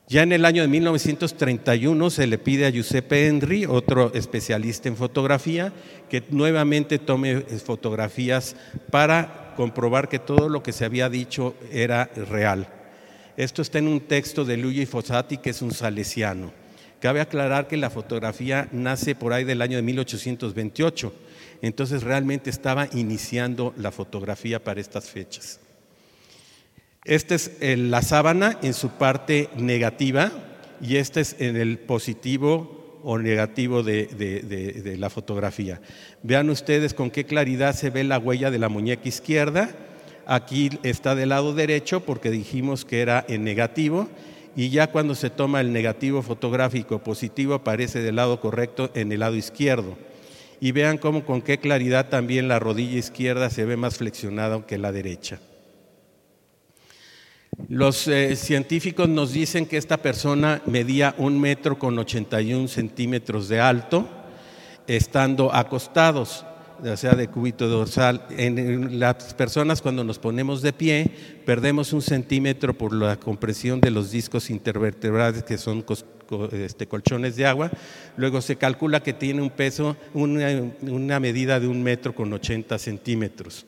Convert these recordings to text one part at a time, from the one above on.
Ya en el año de 1931 se le pide a Giuseppe Enri, otro especialista en fotografía, que nuevamente tome fotografías para comprobar que todo lo que se había dicho era real. Esto está en un texto de Luigi Fossati, que es un salesiano. Cabe aclarar que la fotografía nace por ahí del año de 1828, entonces realmente estaba iniciando la fotografía para estas fechas. Esta es la sábana en su parte negativa y este es en el positivo o negativo de la fotografía. Vean ustedes con qué claridad se ve la huella de la muñeca izquierda. Aquí está del lado derecho porque dijimos que era en negativo, y ya cuando se toma el negativo fotográfico positivo aparece del lado correcto en el lado izquierdo. Y vean cómo con qué claridad también la rodilla izquierda se ve más flexionada que la derecha. Los científicos nos dicen que esta persona medía 1,81 metros de alto, estando acostados, o sea, de cúbito dorsal. En las personas, cuando nos ponemos de pie, perdemos 1 centímetro por la compresión de los discos intervertebrales, que son colchones de agua. Luego se calcula que tiene un peso, una medida de 1,80 metros.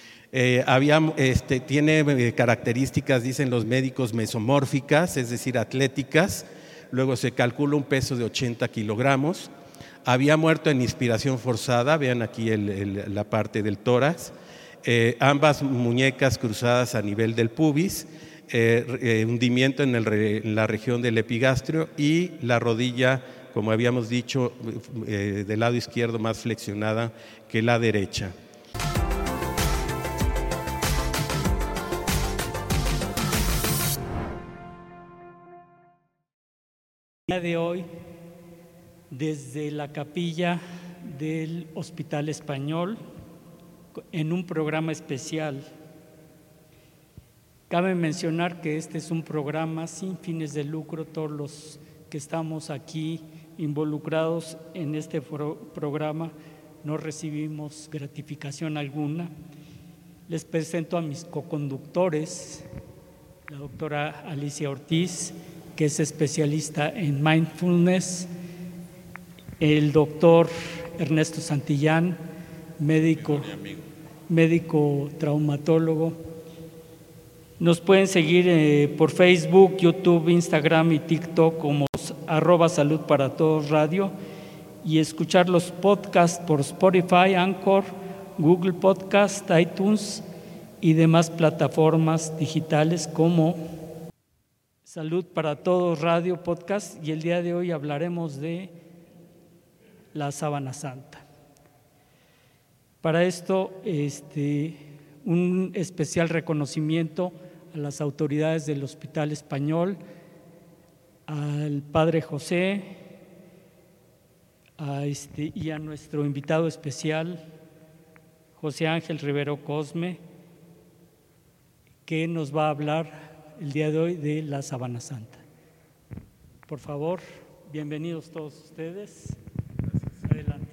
Tiene características, dicen los médicos, mesomórficas, es decir, atléticas. Luego se calcula un peso de 80 kilogramos. Había muerto en inspiración forzada, vean aquí la parte del tórax. Ambas muñecas cruzadas a nivel del pubis, hundimiento en la región del epigastrio, y la rodilla, como habíamos dicho, del lado izquierdo más flexionada que la derecha. El día de hoy, desde la capilla del Hospital Español, en un programa especial. Cabe mencionar que este es un programa sin fines de lucro. Todos los que estamos aquí involucrados en este programa no recibimos gratificación alguna. Les presento a mis coconductores, la doctora Alicia Ortiz, que es especialista en mindfulness, el doctor Ernesto Santillán, médico traumatólogo. Nos pueden seguir por Facebook, YouTube, Instagram y TikTok como @Salud para Todos Radio, y escuchar los podcasts por Spotify, Anchor, Google Podcast, iTunes y demás plataformas digitales como Salud para Todos Radio Podcast. Y el día de hoy hablaremos de la Sábana Santa. Para esto, un especial reconocimiento a las autoridades del Hospital Español, al Padre José, y a nuestro invitado especial, José Ángel Rivero Cosme, que nos va a hablar el día de hoy de la Sábana Santa. Por favor, bienvenidos todos ustedes. Adelante.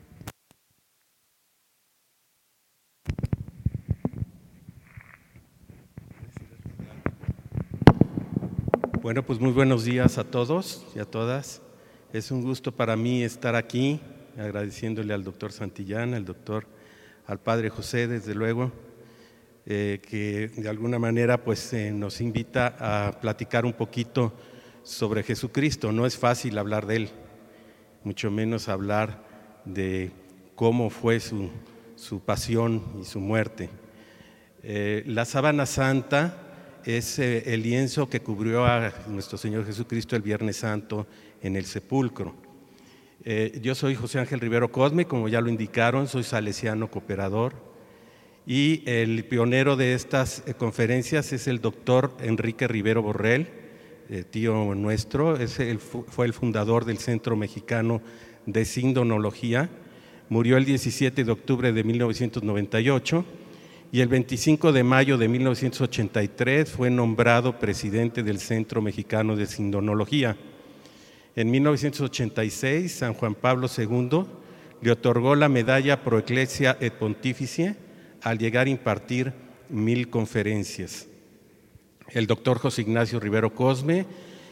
Bueno, pues muy buenos días a todos y a todas. Es un gusto para mí estar aquí, agradeciéndole al doctor Santillán, al Padre José, desde luego, que de alguna manera pues nos invita a platicar un poquito sobre Jesucristo. No es fácil hablar de Él, mucho menos hablar de cómo fue su pasión y su muerte. La Sábana Santa es el lienzo que cubrió a nuestro Señor Jesucristo el Viernes Santo en el sepulcro. Yo soy José Ángel Rivero Cosme, como ya lo indicaron, soy salesiano cooperador, y el pionero de estas conferencias es el doctor Enrique Rivero Borrell, tío nuestro. Fue el fundador del Centro Mexicano de Sindonología. Murió el 17 de octubre de 1998 y el 25 de mayo de 1983 fue nombrado presidente del Centro Mexicano de Sindonología. En 1986, San Juan Pablo II le otorgó la medalla Pro Ecclesia et Pontificie al llegar a impartir 1000 conferencias. El doctor José Ignacio Rivero Cosme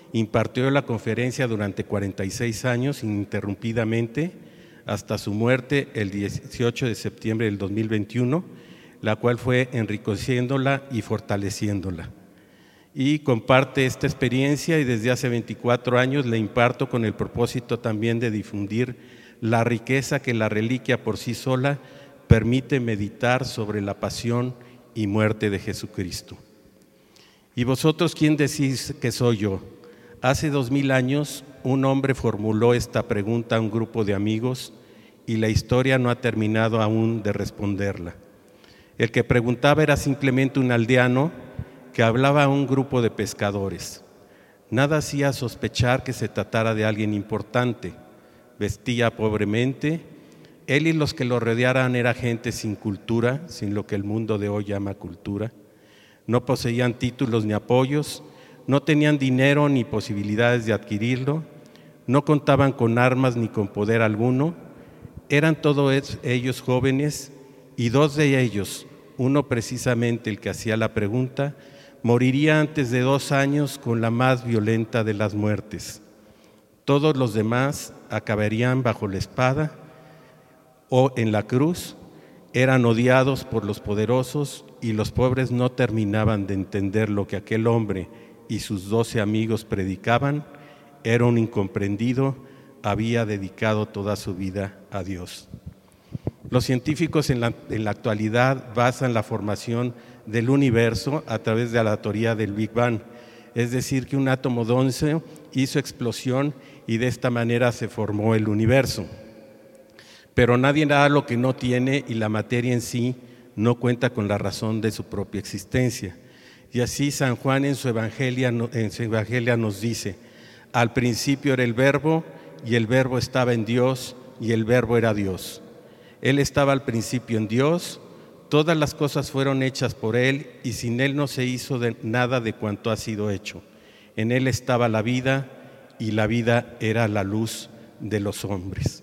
impartió la conferencia durante 46 años ininterrumpidamente hasta su muerte el 18 de septiembre del 2021, la cual fue enriqueciéndola y fortaleciéndola. Y comparte esta experiencia y desde hace 24 años la imparto con el propósito también de difundir la riqueza que la reliquia por sí sola permite meditar sobre la pasión y muerte de Jesucristo. ¿Y vosotros quién decís que soy yo? Hace 2000 años un hombre formuló esta pregunta a un grupo de amigos y la historia no ha terminado aún de responderla. El que preguntaba era simplemente un aldeano que hablaba a un grupo de pescadores. Nada hacía sospechar que se tratara de alguien importante. Vestía pobremente. Él y los que lo rodearan era gente sin cultura, sin lo que el mundo de hoy llama cultura. No poseían títulos ni apoyos, no tenían dinero ni posibilidades de adquirirlo, no contaban con armas ni con poder alguno. Eran todos ellos jóvenes y dos de ellos, uno precisamente el que hacía la pregunta, moriría antes de 2 años con la más violenta de las muertes. Todos los demás acabarían bajo la espada o en la cruz, eran odiados por los poderosos y los pobres no terminaban de entender lo que aquel hombre y sus 12 amigos predicaban. Era un incomprendido, había dedicado toda su vida a Dios. Los científicos en la actualidad basan la formación del universo a través de la teoría del Big Bang, es decir, que un átomo denso hizo explosión y de esta manera se formó el universo. Pero nadie da lo que no tiene y la materia en sí no cuenta con la razón de su propia existencia. Y así San Juan en su Evangelio nos dice: al principio era el Verbo y el Verbo estaba en Dios y el Verbo era Dios. Él estaba al principio en Dios, todas las cosas fueron hechas por Él y sin Él no se hizo nada de cuanto ha sido hecho. En Él estaba la vida y la vida era la luz de los hombres.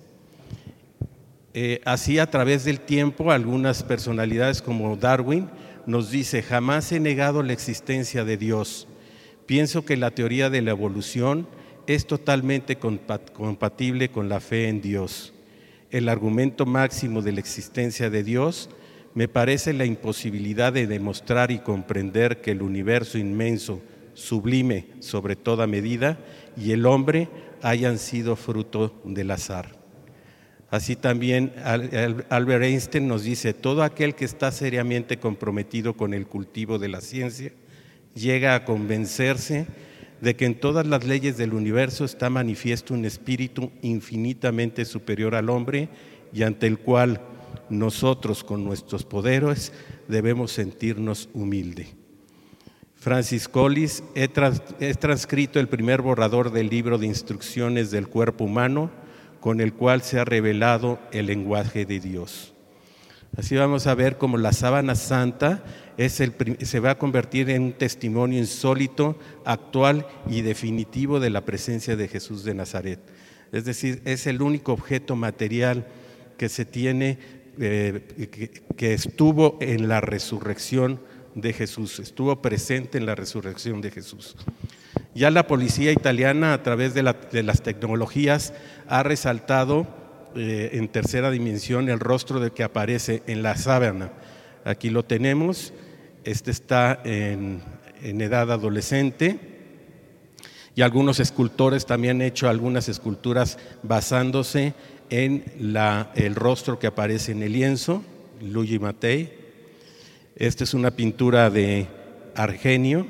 Así a través del tiempo algunas personalidades como Darwin nos dice: jamás he negado la existencia de Dios. Pienso que la teoría de la evolución es totalmente compatible con la fe en Dios. El argumento máximo de la existencia de Dios me parece la imposibilidad de demostrar y comprender que el universo inmenso, sublime sobre toda medida, y el hombre hayan sido fruto del azar. Así también Albert Einstein nos dice: todo aquel que está seriamente comprometido con el cultivo de la ciencia llega a convencerse de que en todas las leyes del universo está manifiesto un espíritu infinitamente superior al hombre y ante el cual nosotros con nuestros poderes debemos sentirnos humildes. Francis Collins he transcrito el primer borrador del libro de instrucciones del cuerpo humano con el cual se ha revelado el lenguaje de Dios. Así vamos a ver cómo la sábana santa se va a convertir en un testimonio insólito, actual y definitivo de la presencia de Jesús de Nazaret. Es decir, es el único objeto material que se tiene, que estuvo en la resurrección de Jesús, estuvo presente en la resurrección de Jesús. Ya la policía italiana, a través de las tecnologías, ha resaltado en tercera dimensión el rostro de que aparece en la sábana. Aquí lo tenemos, este está en edad adolescente, y algunos escultores también han hecho algunas esculturas basándose en el rostro que aparece en el lienzo, Luigi Mattei. Esta es una pintura de Armenio,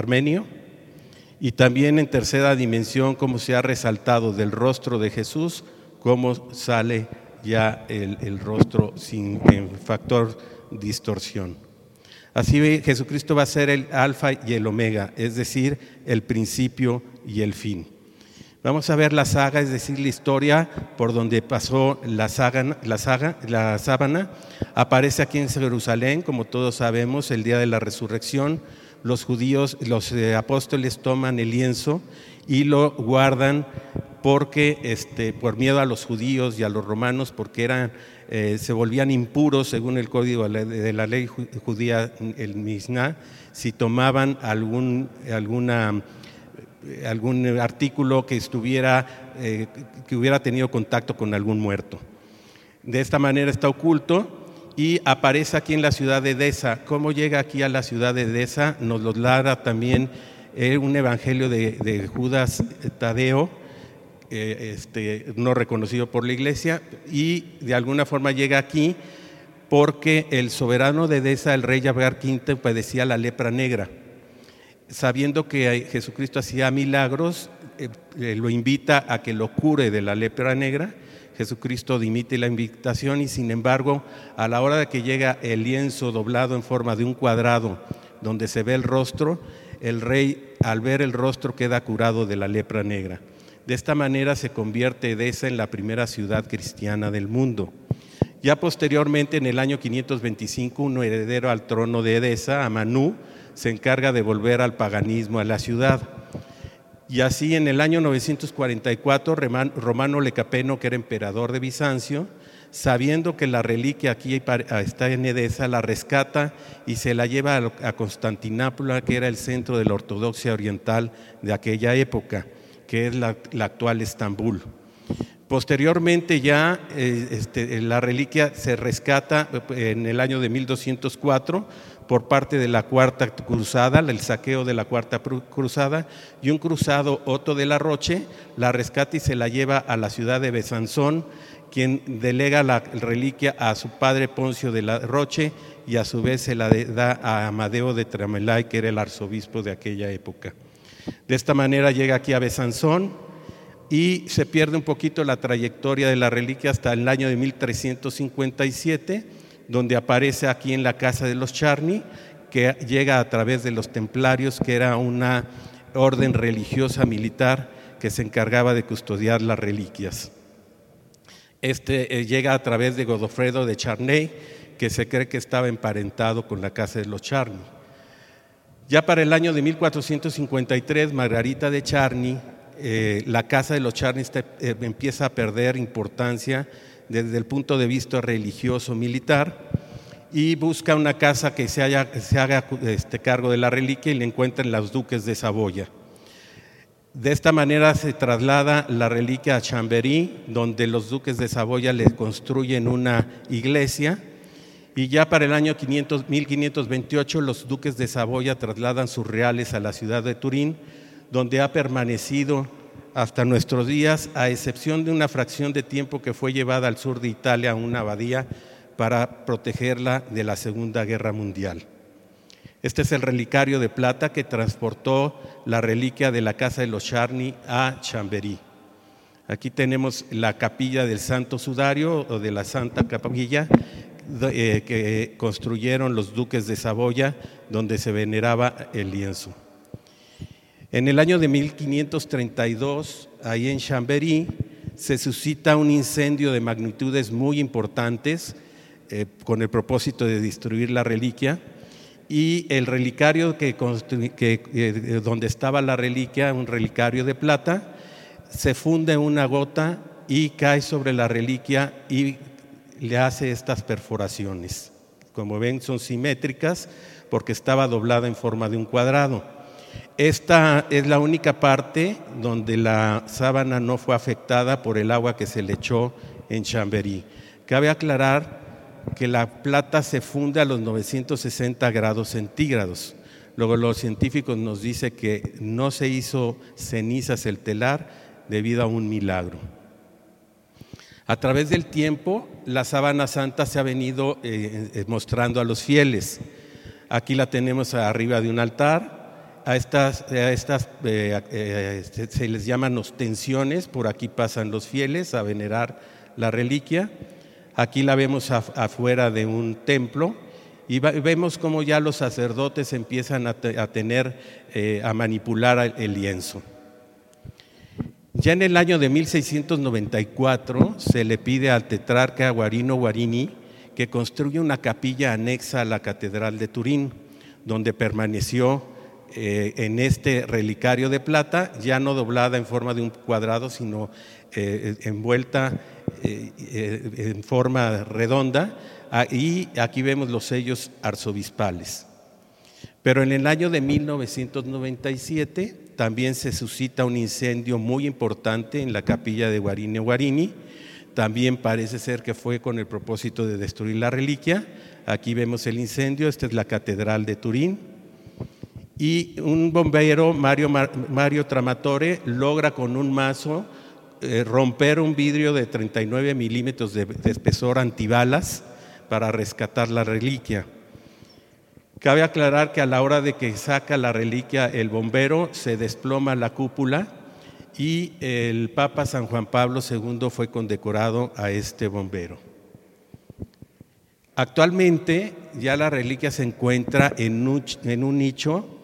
y también en tercera dimensión cómo se ha resaltado del rostro de Jesús, cómo sale ya el rostro sin factor distorsión. Así Jesucristo va a ser el alfa y el omega, es decir, el principio y el fin. Vamos a ver la saga, es decir, la historia por donde pasó la sábana. Aparece aquí en Jerusalén, como todos sabemos, el día de la resurrección. Los judíos, los apóstoles toman el lienzo y lo guardan porque por miedo a los judíos y a los romanos, porque se volvían impuros según el código de la ley judía, el Misná, si tomaban alguna algún artículo que hubiera tenido contacto con algún muerto. De esta manera está oculto y aparece aquí en la ciudad de Edesa. ¿Cómo llega aquí a la ciudad de Edesa? Nos lo narra también un evangelio de Judas Tadeo, no reconocido por la iglesia, y de alguna forma llega aquí porque el soberano de Edesa, el rey Jabear V, padecía la lepra negra. Sabiendo que Jesucristo hacía milagros, lo invita a que lo cure de la lepra negra. Jesucristo dimite la invitación y, sin embargo, a la hora de que llega el lienzo doblado en forma de un cuadrado donde se ve el rostro, el rey, al ver el rostro, queda curado de la lepra negra. De esta manera se convierte Edesa en la primera ciudad cristiana del mundo. Ya posteriormente, en el año 525, un heredero al trono de Edesa, Amanú, se encarga de volver al paganismo a la ciudad. Y así, en el año 944, Romano Lecapeno, que era emperador de Bizancio, sabiendo que la reliquia aquí está en Edesa, la rescata y se la lleva a Constantinopla, que era el centro de la ortodoxia oriental de aquella época, que es la actual Estambul. Posteriormente ya la reliquia se rescata en el año de 1204 por parte de la Cuarta Cruzada, el saqueo de la Cuarta Cruzada, y un cruzado, Otto de la Roche, la rescata y se la lleva a la ciudad de Besanzón, quien delega la reliquia a su padre Poncio de la Roche y a su vez se la da a Amadeo de Tramelay, que era el arzobispo de aquella época. De esta manera llega aquí a Besanzón y se pierde un poquito la trayectoria de la reliquia hasta el año de 1357, donde aparece aquí en la casa de los Charny, que llega a través de los templarios, que era una orden religiosa militar que se encargaba de custodiar las reliquias. Llega a través de Godofredo de Charnay, que se cree que estaba emparentado con la casa de los Charny. Ya para el año de 1453, Margarita de Charny, la casa de los Charny empieza a perder importancia desde el punto de vista religioso militar y busca una casa que se haga cargo de la reliquia y le encuentran los duques de Saboya. De esta manera se traslada la reliquia a Chambéry, donde los duques de Saboya le construyen una iglesia, y ya para el año 1528 los duques de Saboya trasladan sus reales a la ciudad de Turín, donde ha permanecido hasta nuestros días, a excepción de una fracción de tiempo que fue llevada al sur de Italia a una abadía para protegerla de la Segunda Guerra Mundial. Este es el relicario de plata que transportó la reliquia de la casa de los Charny a Chambéry. Aquí tenemos la capilla del Santo Sudario o de la Santa Capilla que construyeron los duques de Saboya, donde se veneraba el lienzo. En el año de 1532, ahí en Chambéry, se suscita un incendio de magnitudes muy importantes con el propósito de destruir la reliquia, y el relicario donde estaba la reliquia, un relicario de plata, se funde una gota y cae sobre la reliquia y le hace estas perforaciones. Como ven, son simétricas porque estaba doblada en forma de un cuadrado. Esta es la única parte donde la sábana no fue afectada por el agua que se le echó en Chambéry. Cabe aclarar que la plata se funde a los 960 grados centígrados. Luego los científicos nos dicen que no se hizo cenizas el telar debido a un milagro. A través del tiempo, la sábana santa se ha venido mostrando a los fieles. Aquí la tenemos arriba de un altar. A estas se les llaman ostensiones, por aquí pasan los fieles a venerar la reliquia. Aquí la vemos afuera de un templo y vemos cómo ya los sacerdotes empiezan a manipular el lienzo. Ya en el año de 1694 se le pide al tetrarca Guarino Guarini que construya una capilla anexa a la Catedral de Turín, donde permaneció en este relicario de plata, ya no doblada en forma de un cuadrado, sino envuelta en forma redonda, y aquí vemos los sellos arzobispales. Pero en el año de 1997 también se suscita un incendio muy importante en la capilla de Guarini Guarini. También parece ser que fue con el propósito de destruir la reliquia. Aquí vemos el incendio, esta es la catedral de Turín. Y un bombero, Mario Tramatore, logra con un mazo romper un vidrio de 39 milímetros de espesor antibalas para rescatar la reliquia. Cabe aclarar que a la hora de que saca la reliquia el bombero, se desploma la cúpula y el Papa San Juan Pablo II fue condecorado a este bombero. Actualmente ya la reliquia se encuentra en un nicho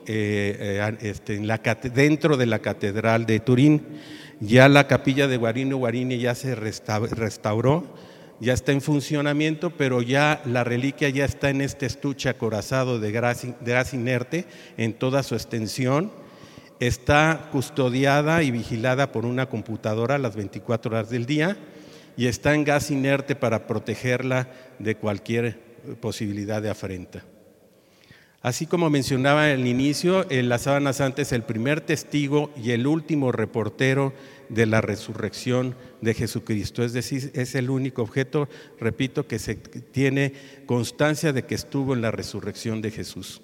dentro de la catedral de Turín. Ya la capilla de Guarini Guarini ya se restauró, ya está en funcionamiento, pero ya la reliquia ya está en este estuche acorazado de gas inerte en toda su extensión. Está custodiada y vigilada por una computadora las 24 horas del día y está en gas inerte para protegerla de cualquier posibilidad de afrenta. Así como mencionaba al inicio, la sábana santa es el primer testigo y el último reportero de la resurrección de Jesucristo. Es decir, es el único objeto, repito, que se tiene constancia de que estuvo en la resurrección de Jesús.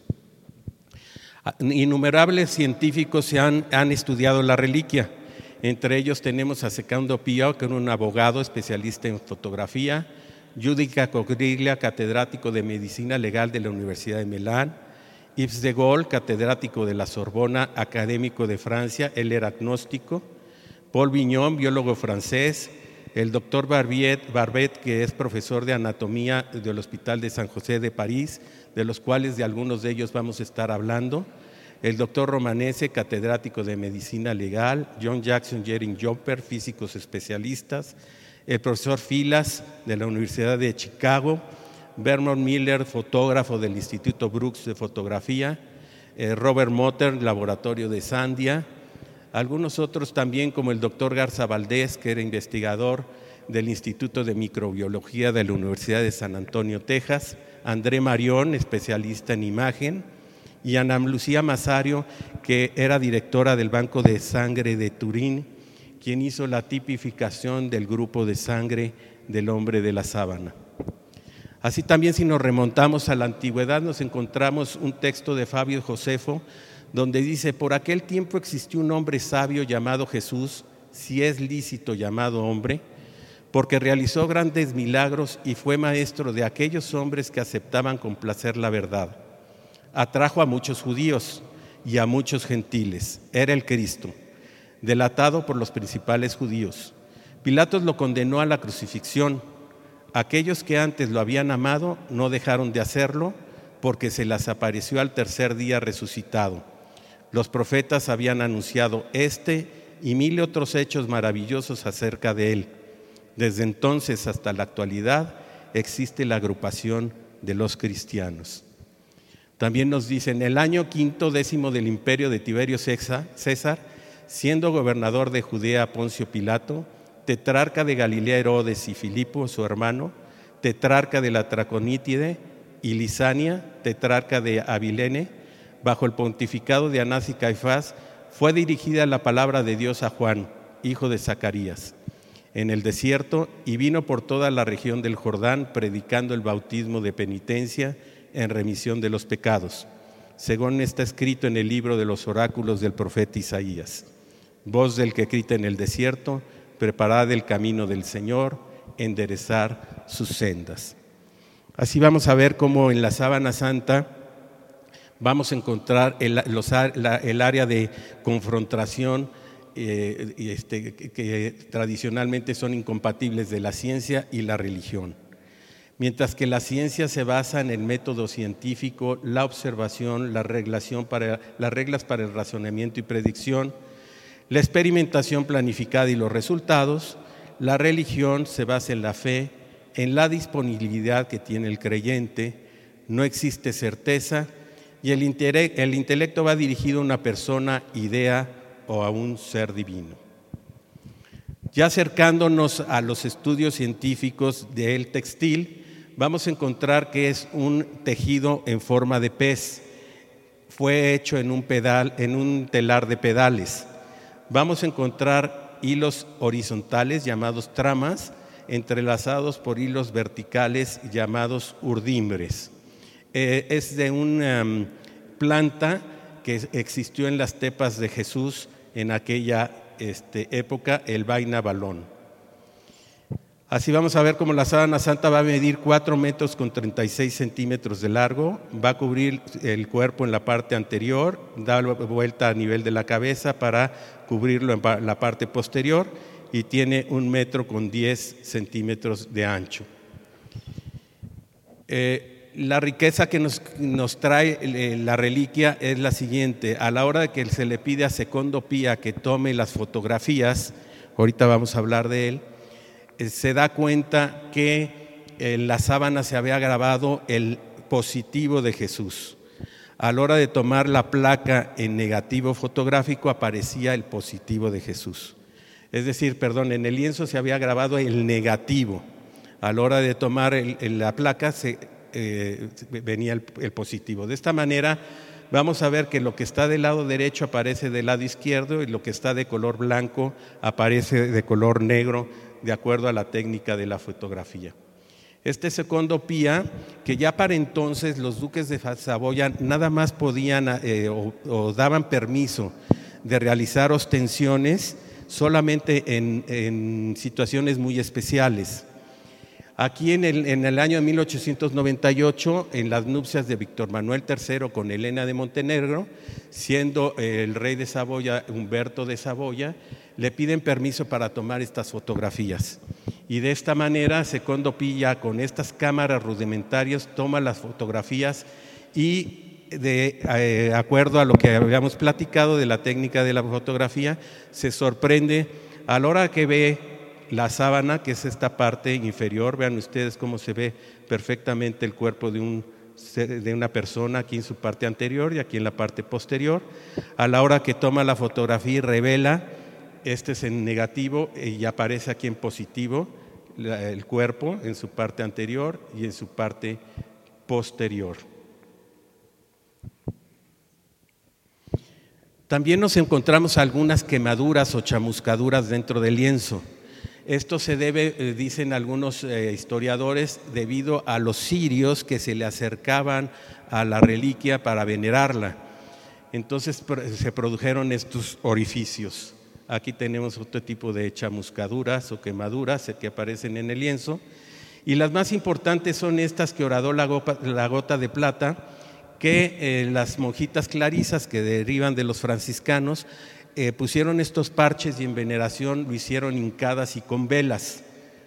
Innumerables científicos han estudiado la reliquia. Entre ellos tenemos a Secondo Pio, que era un abogado especialista en fotografía, Giudica Cogriglia, catedrático de Medicina Legal de la Universidad de Milán, Yves de Gaulle, catedrático de la Sorbona, académico de Francia, él era agnóstico, Paul Vignon, biólogo francés, el doctor Barbet, que es profesor de anatomía del Hospital de San José de París, de los cuales de algunos de ellos vamos a estar hablando, el doctor Romanese, catedrático de Medicina Legal, John Jackson Jering Jumper, físicos especialistas, el profesor Filas de la Universidad de Chicago, Vermont Miller, fotógrafo del Instituto Brooks de Fotografía, Robert Motter, laboratorio de Sandia, algunos otros también como el doctor Garza Valdés, que era investigador del Instituto de Microbiología de la Universidad de San Antonio, Texas, André Marión, especialista en imagen, y Ana Lucía Masario, que era directora del Banco de Sangre de Turín, quien hizo la tipificación del grupo de sangre del hombre de la sábana. Así también, si nos remontamos a la antigüedad, nos encontramos un texto de Fabio Josefo, donde dice: por aquel tiempo existió un hombre sabio llamado Jesús, si es lícito llamado hombre, porque realizó grandes milagros y fue maestro de aquellos hombres que aceptaban con placer la verdad. Atrajo a muchos judíos y a muchos gentiles. Era el Cristo, delatado por los principales judíos. Pilatos lo condenó a la crucifixión. Aquellos que antes lo habían amado no dejaron de hacerlo, porque se les apareció al tercer día resucitado. Los profetas habían anunciado este y 1000 otros hechos maravillosos acerca de él. Desde entonces hasta la actualidad existe la agrupación de los cristianos. También nos dice: en el año 5º del imperio de Tiberio César, siendo gobernador de Judea Poncio Pilato, tetrarca de Galilea Herodes y Filipo, su hermano, tetrarca de la Traconítide y Lisania, tetrarca de Abilene, bajo el pontificado de Anás y Caifás, fue dirigida la palabra de Dios a Juan, hijo de Zacarías, en el desierto, y vino por toda la región del Jordán, predicando el bautismo de penitencia en remisión de los pecados, según está escrito en el libro de los oráculos del profeta Isaías. Voz del que grita en el desierto: preparad el camino del Señor, enderezar sus sendas. Así vamos a ver cómo en la sábana santa vamos a encontrar el área de confrontación que tradicionalmente son incompatibles de la ciencia y la religión. Mientras que la ciencia se basa en el método científico, la observación, las reglas para el razonamiento y predicción, la experimentación planificada y los resultados, la religión se basa en la fe, en la disponibilidad que tiene el creyente, no existe certeza, y el intelecto va dirigido a una persona, idea o a un ser divino. Ya acercándonos a los estudios científicos del textil, vamos a encontrar que es un tejido en forma de pez. fue hecho en un telar de pedales. Vamos a encontrar hilos horizontales llamados tramas, entrelazados por hilos verticales llamados urdimbres. Es de una planta que existió en las tepas de Jesús en aquella época, el vaina balón. Así vamos a ver cómo la sábana santa va a medir 4 metros con 36 centímetros de largo, va a cubrir el cuerpo en la parte anterior, da vuelta a nivel de la cabeza para cubrirlo en la parte posterior y tiene 1 metro con 10 centímetros de ancho. La riqueza que nos trae la reliquia es la siguiente: a la hora de que se le pide a Secondo Pía que tome las fotografías, ahorita vamos a hablar de él, se da cuenta que en la sábana se había grabado el positivo de Jesús. A la hora de tomar la placa en negativo fotográfico aparecía el positivo de Jesús. Es decir, en el lienzo se había grabado el negativo. A la hora de tomar la placa venía el positivo. De esta manera vamos a ver que lo que está del lado derecho aparece del lado izquierdo y lo que está de color blanco aparece de color negro, de acuerdo a la técnica de la fotografía. Secondo Pía, que ya para entonces los duques de Saboya nada más podían o daban permiso de realizar ostensiones solamente en situaciones muy especiales. Aquí en el año de 1898, en las nupcias de Víctor Manuel III con Elena de Montenegro, siendo el rey de Saboya, Humberto de Saboya, le piden permiso para tomar estas fotografías. Y de esta manera, Secondo Pía, con estas cámaras rudimentarias, toma las fotografías y de acuerdo a lo que habíamos platicado de la técnica de la fotografía, se sorprende a la hora que ve la sábana, que es esta parte inferior. Vean ustedes cómo se ve perfectamente el cuerpo de una persona aquí en su parte anterior y aquí en la parte posterior. A la hora que toma la fotografía y revela, es en negativo y aparece aquí en positivo el cuerpo en su parte anterior y en su parte posterior. También nos encontramos algunas quemaduras o chamuscaduras dentro del lienzo. Esto se debe, dicen algunos historiadores, debido a los cirios que se le acercaban a la reliquia para venerarla. Entonces se produjeron estos orificios. Aquí tenemos otro tipo de chamuscaduras o quemaduras que aparecen en el lienzo. Y las más importantes son estas que horadó la gota de plata, que las monjitas clarisas que derivan de los franciscanos pusieron estos parches y en veneración lo hicieron hincadas y con velas.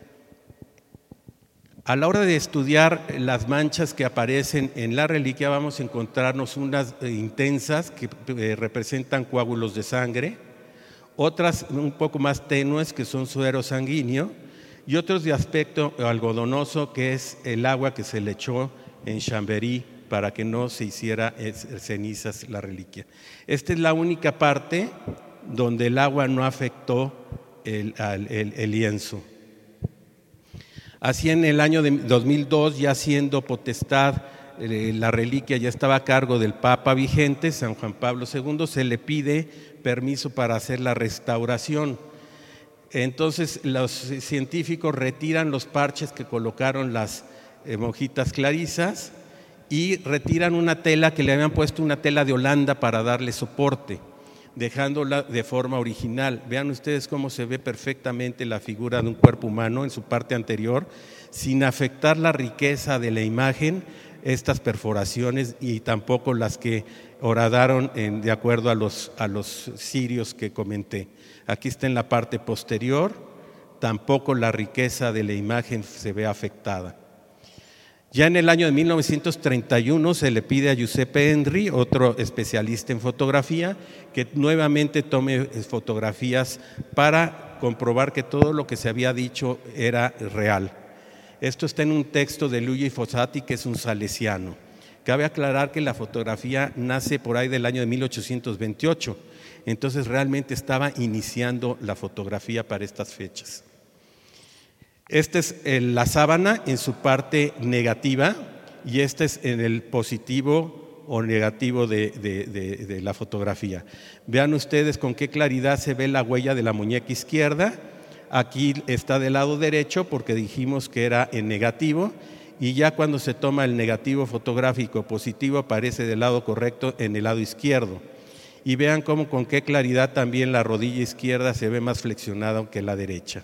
A la hora de estudiar las manchas que aparecen en la reliquia vamos a encontrarnos unas intensas que representan coágulos de sangre, otras un poco más tenues que son suero sanguíneo y otros de aspecto algodonoso que es el agua que se le echó en Chambéry para que no se hiciera cenizas la reliquia. Esta es la única parte donde el agua no afectó el lienzo. Así en el año de 2002, ya siendo potestad, la reliquia ya estaba a cargo del Papa vigente, San Juan Pablo II, se le pide permiso para hacer la restauración. Entonces los científicos retiran los parches que colocaron las monjitas clarisas y retiran una tela que le habían puesto, una tela de Holanda para darle soporte, dejándola de forma original. Vean ustedes cómo se ve perfectamente la figura de un cuerpo humano en su parte anterior, sin afectar la riqueza de la imagen, estas perforaciones y tampoco las que horadaron de acuerdo a los cirios que comenté. Aquí está en la parte posterior, tampoco la riqueza de la imagen se ve afectada. Ya en el año de 1931 se le pide a Giuseppe Henry, otro especialista en fotografía, que nuevamente tome fotografías para comprobar que todo lo que se había dicho era real. Esto está en un texto de Luigi Fossati, que es un salesiano. Cabe aclarar que la fotografía nace por ahí del año de 1828, entonces realmente estaba iniciando la fotografía para estas fechas. Esta es la sábana en su parte negativa y este es en el positivo o negativo de la fotografía. Vean ustedes con qué claridad se ve la huella de la muñeca izquierda. Aquí está del lado derecho porque dijimos que era en negativo, y ya cuando se toma el negativo fotográfico positivo aparece del lado correcto en el lado izquierdo. Y vean cómo con qué claridad también la rodilla izquierda se ve más flexionada que la derecha.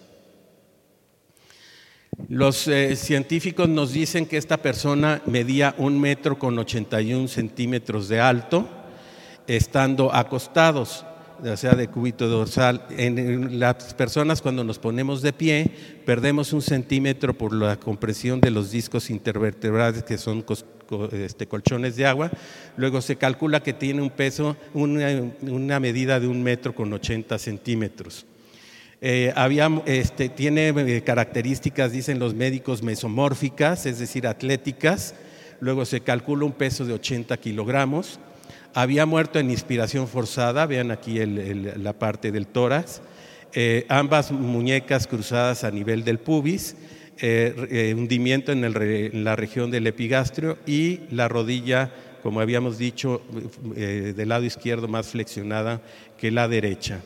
Los científicos nos dicen que esta persona medía 1,81 metros de alto, estando acostados, o sea, de cúbito dorsal. En las personas, cuando nos ponemos de pie, perdemos 1 centímetro por la compresión de los discos intervertebrales, que son colchones de agua. Luego se calcula que tiene un peso, una medida de 1,80 metros. Tiene características, dicen los médicos, mesomórficas, es decir, atléticas. Luego se calcula un peso de 80 kilogramos. Había muerto en inspiración forzada, vean aquí la parte del tórax. Ambas muñecas cruzadas a nivel del pubis, hundimiento en la región del epigastrio, y la rodilla, como habíamos dicho, del lado izquierdo más flexionada que la derecha.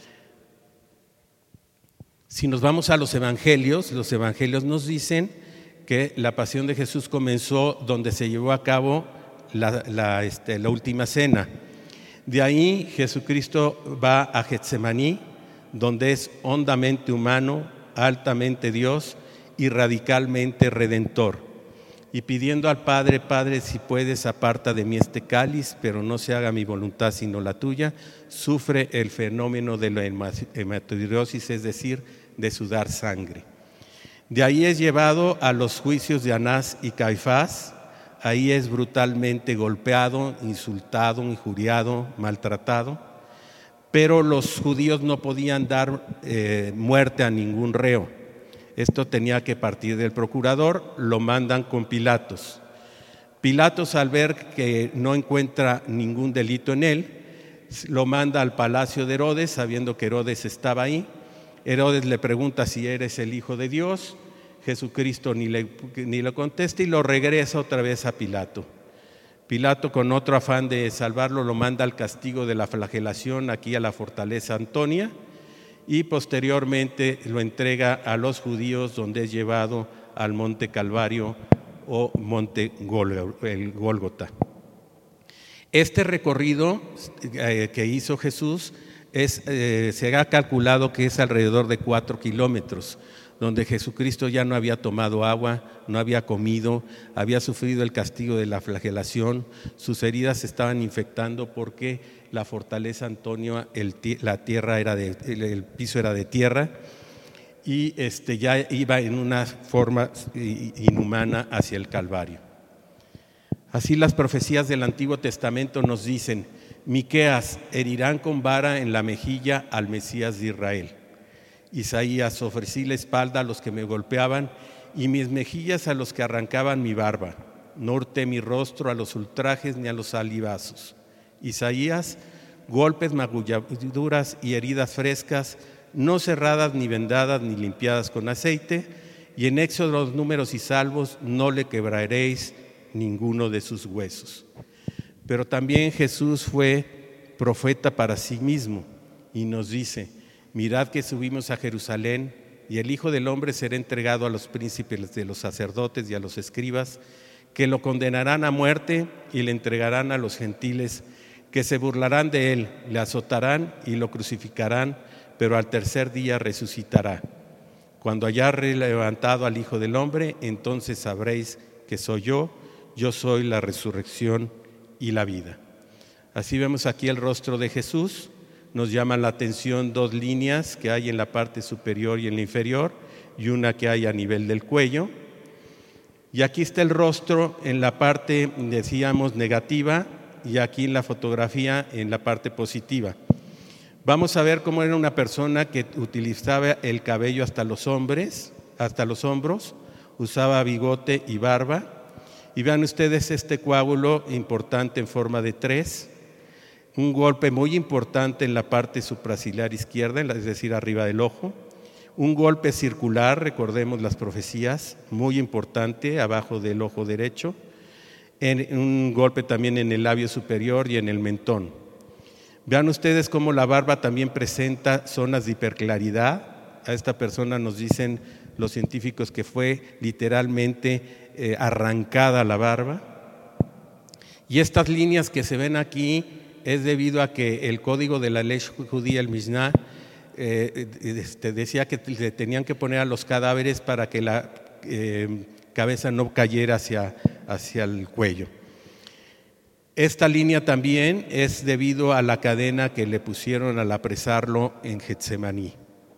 Si nos vamos a los evangelios nos dicen que la pasión de Jesús comenzó donde se llevó a cabo la última cena. De ahí Jesucristo va a Getsemaní, donde es hondamente humano, altamente Dios y radicalmente redentor. Y pidiendo al Padre: Padre, si puedes, aparta de mí este cáliz, pero no se haga mi voluntad sino la tuya, sufre el fenómeno de la hematidrosis, es decir, de sudar sangre. De ahí es llevado a los juicios de Anás y Caifás. Ahí es brutalmente golpeado, insultado, injuriado, maltratado, pero los judíos no podían dar muerte a ningún reo. Esto tenía que partir del procurador, lo mandan con Pilatos. Pilatos, al ver que no encuentra ningún delito en él, lo manda al palacio de Herodes, sabiendo que Herodes estaba ahí. Herodes le pregunta si eres el Hijo de Dios. Jesucristo ni le contesta y lo regresa otra vez a Pilato. Pilato, con otro afán de salvarlo, lo manda al castigo de la flagelación, aquí a la fortaleza Antonia, y posteriormente lo entrega a los judíos, donde es llevado al monte Calvario o monte Gólgota. Este recorrido que hizo Jesús se ha calculado que es alrededor de 4 kilómetros, donde Jesucristo ya no había tomado agua, no había comido, había sufrido el castigo de la flagelación, sus heridas se estaban infectando porque la fortaleza Antonia, el piso era de tierra, y ya iba en una forma inhumana hacia el Calvario. Así las profecías del Antiguo Testamento nos dicen: Miqueas, herirán con vara en la mejilla al Mesías de Israel. Isaías, ofrecí la espalda a los que me golpeaban y mis mejillas a los que arrancaban mi barba. No hurté mi rostro a los ultrajes ni a los salivazos. Isaías, golpes, magulladuras y heridas frescas, no cerradas ni vendadas ni limpiadas con aceite. Y en Éxodo, los números y salvos, no le quebraréis ninguno de sus huesos. Pero también Jesús fue profeta para sí mismo y nos dice: mirad que subimos a Jerusalén y el Hijo del Hombre será entregado a los príncipes de los sacerdotes y a los escribas, que lo condenarán a muerte y le entregarán a los gentiles, que se burlarán de él, le azotarán y lo crucificarán, pero al tercer día resucitará. Cuando haya levantado al Hijo del Hombre, entonces sabréis que soy yo soy la resurrección y la vida. Así vemos aquí el rostro de Jesús. Nos llaman la atención 2 líneas que hay en la parte superior y en la inferior, y una que hay a nivel del cuello. Y aquí está el rostro en la parte, decíamos, negativa, y aquí en la fotografía en la parte positiva. Vamos a ver cómo era una persona que utilizaba el cabello hasta los hombros, usaba bigote y barba. Y vean ustedes este coágulo importante en forma de 3, un golpe muy importante en la parte supraciliar izquierda, es decir, arriba del ojo, un golpe circular, recordemos las profecías, muy importante abajo del ojo derecho, un golpe también en el labio superior y en el mentón. Vean ustedes cómo la barba también presenta zonas de hiperclaridad. A esta persona nos dicen los científicos que fue literalmente arrancada la barba. Y estas líneas que se ven aquí es debido a que el código de la ley judía, el Mishnah, decía que le tenían que poner a los cadáveres para que la cabeza no cayera hacia el cuello. Esta línea también es debido a la cadena que le pusieron al apresarlo en Getsemaní.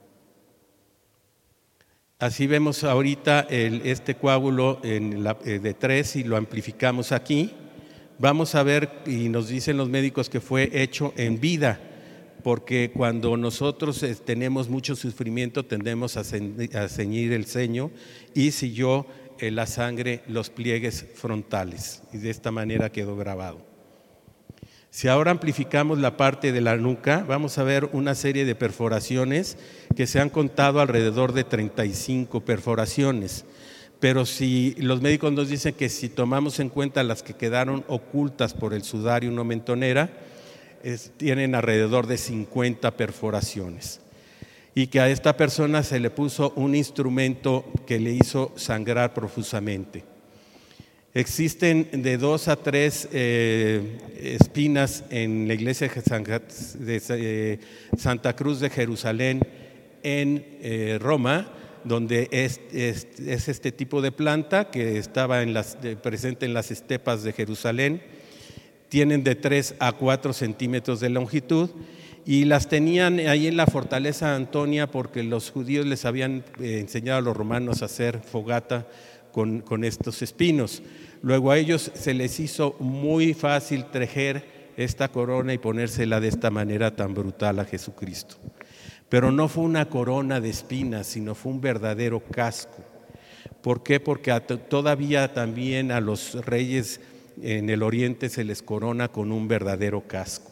Así vemos ahorita este coágulo de 3 y lo amplificamos aquí. Vamos a ver, y nos dicen los médicos que fue hecho en vida, porque cuando nosotros tenemos mucho sufrimiento tendemos a ceñir el ceño y siguió la sangre los pliegues frontales, y de esta manera quedó grabado. Si ahora amplificamos la parte de la nuca, vamos a ver una serie de perforaciones que se han contado alrededor de 35 perforaciones. Pero si los médicos nos dicen que si tomamos en cuenta las que quedaron ocultas por el sudario no mentonera, tienen alrededor de 50 perforaciones. Y que a esta persona se le puso un instrumento que le hizo sangrar profusamente. Existen de 2 a 3 espinas en la iglesia de Santa Cruz de Jerusalén en Roma, donde es este tipo de planta que estaba presente en las estepas de Jerusalén. Tienen de 3 a 4 centímetros de longitud y las tenían ahí en la fortaleza Antonia porque los judíos les habían enseñado a los romanos a hacer fogata con estos espinos. Luego a ellos se les hizo muy fácil tejer esta corona y ponérsela de esta manera tan brutal a Jesucristo. Pero no fue una corona de espinas, sino fue un verdadero casco. ¿Por qué? Porque todavía también a los reyes en el oriente se les corona con un verdadero casco.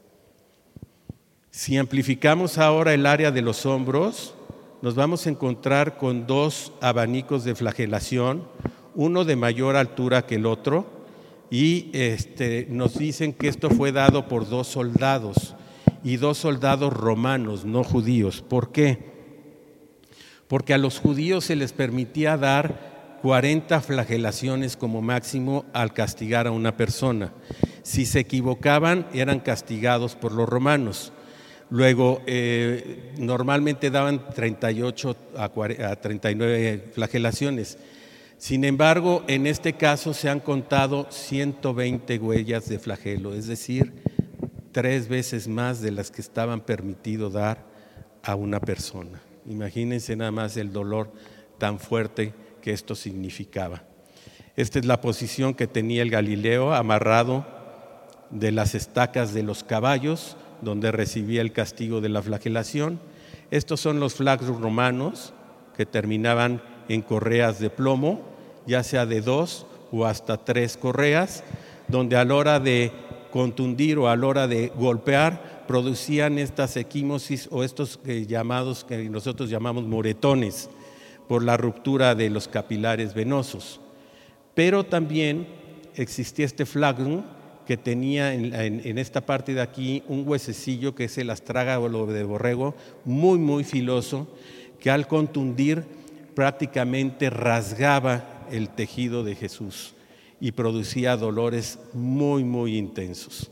Si amplificamos ahora el área de los hombros, nos vamos a encontrar con 2 abanicos de flagelación, uno de mayor altura que el otro, y nos dicen que esto fue dado por 2 soldados, y 2 soldados romanos, no judíos. ¿Por qué? Porque a los judíos se les permitía dar 40 flagelaciones como máximo al castigar a una persona. Si se equivocaban, eran castigados por los romanos. Luego, normalmente daban 38 a 39 flagelaciones. Sin embargo, en este caso se han contado 120 huellas de flagelo, es decir, 3 veces más de las que estaban permitido dar a una persona. Imagínense nada más el dolor tan fuerte que esto significaba. Esta es la posición que tenía el Galileo, amarrado de las estacas de los caballos, donde recibía el castigo de la flagelación. Estos son los flagros romanos que terminaban en correas de plomo, ya sea de 2 o hasta 3 correas, donde a la hora de contundir o a la hora de golpear producían estas equimosis o estos llamados que nosotros llamamos moretones por la ruptura de los capilares venosos. Pero también existía este flagrum que tenía en esta parte de aquí un huesecillo que es el astrágalo de borrego muy muy filoso, que al contundir prácticamente rasgaba el tejido de Jesús y producía dolores muy muy intensos.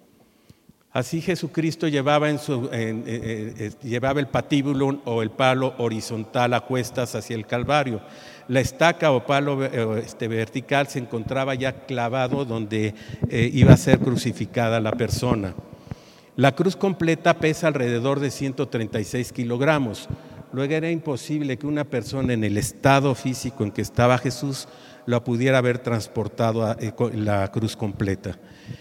Así Jesucristo llevaba llevaba el patíbulo o el palo horizontal a cuestas hacia el Calvario. La estaca o palo vertical se encontraba ya clavado donde iba a ser crucificada la persona. La cruz completa pesa alrededor de 136 kilogramos. Luego era imposible que una persona en el estado físico en que estaba Jesús la pudiera haber transportado la cruz completa.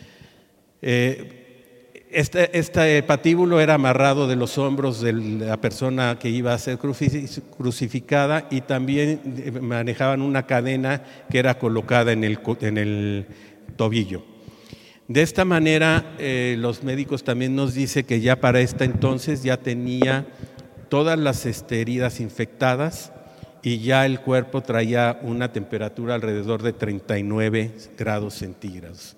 Este patíbulo era amarrado de los hombros de la persona que iba a ser crucificada y también manejaban una cadena que era colocada en el tobillo. De esta manera, los médicos también nos dicen que ya para entonces ya tenía todas las heridas infectadas y ya el cuerpo traía una temperatura alrededor de 39 grados centígrados.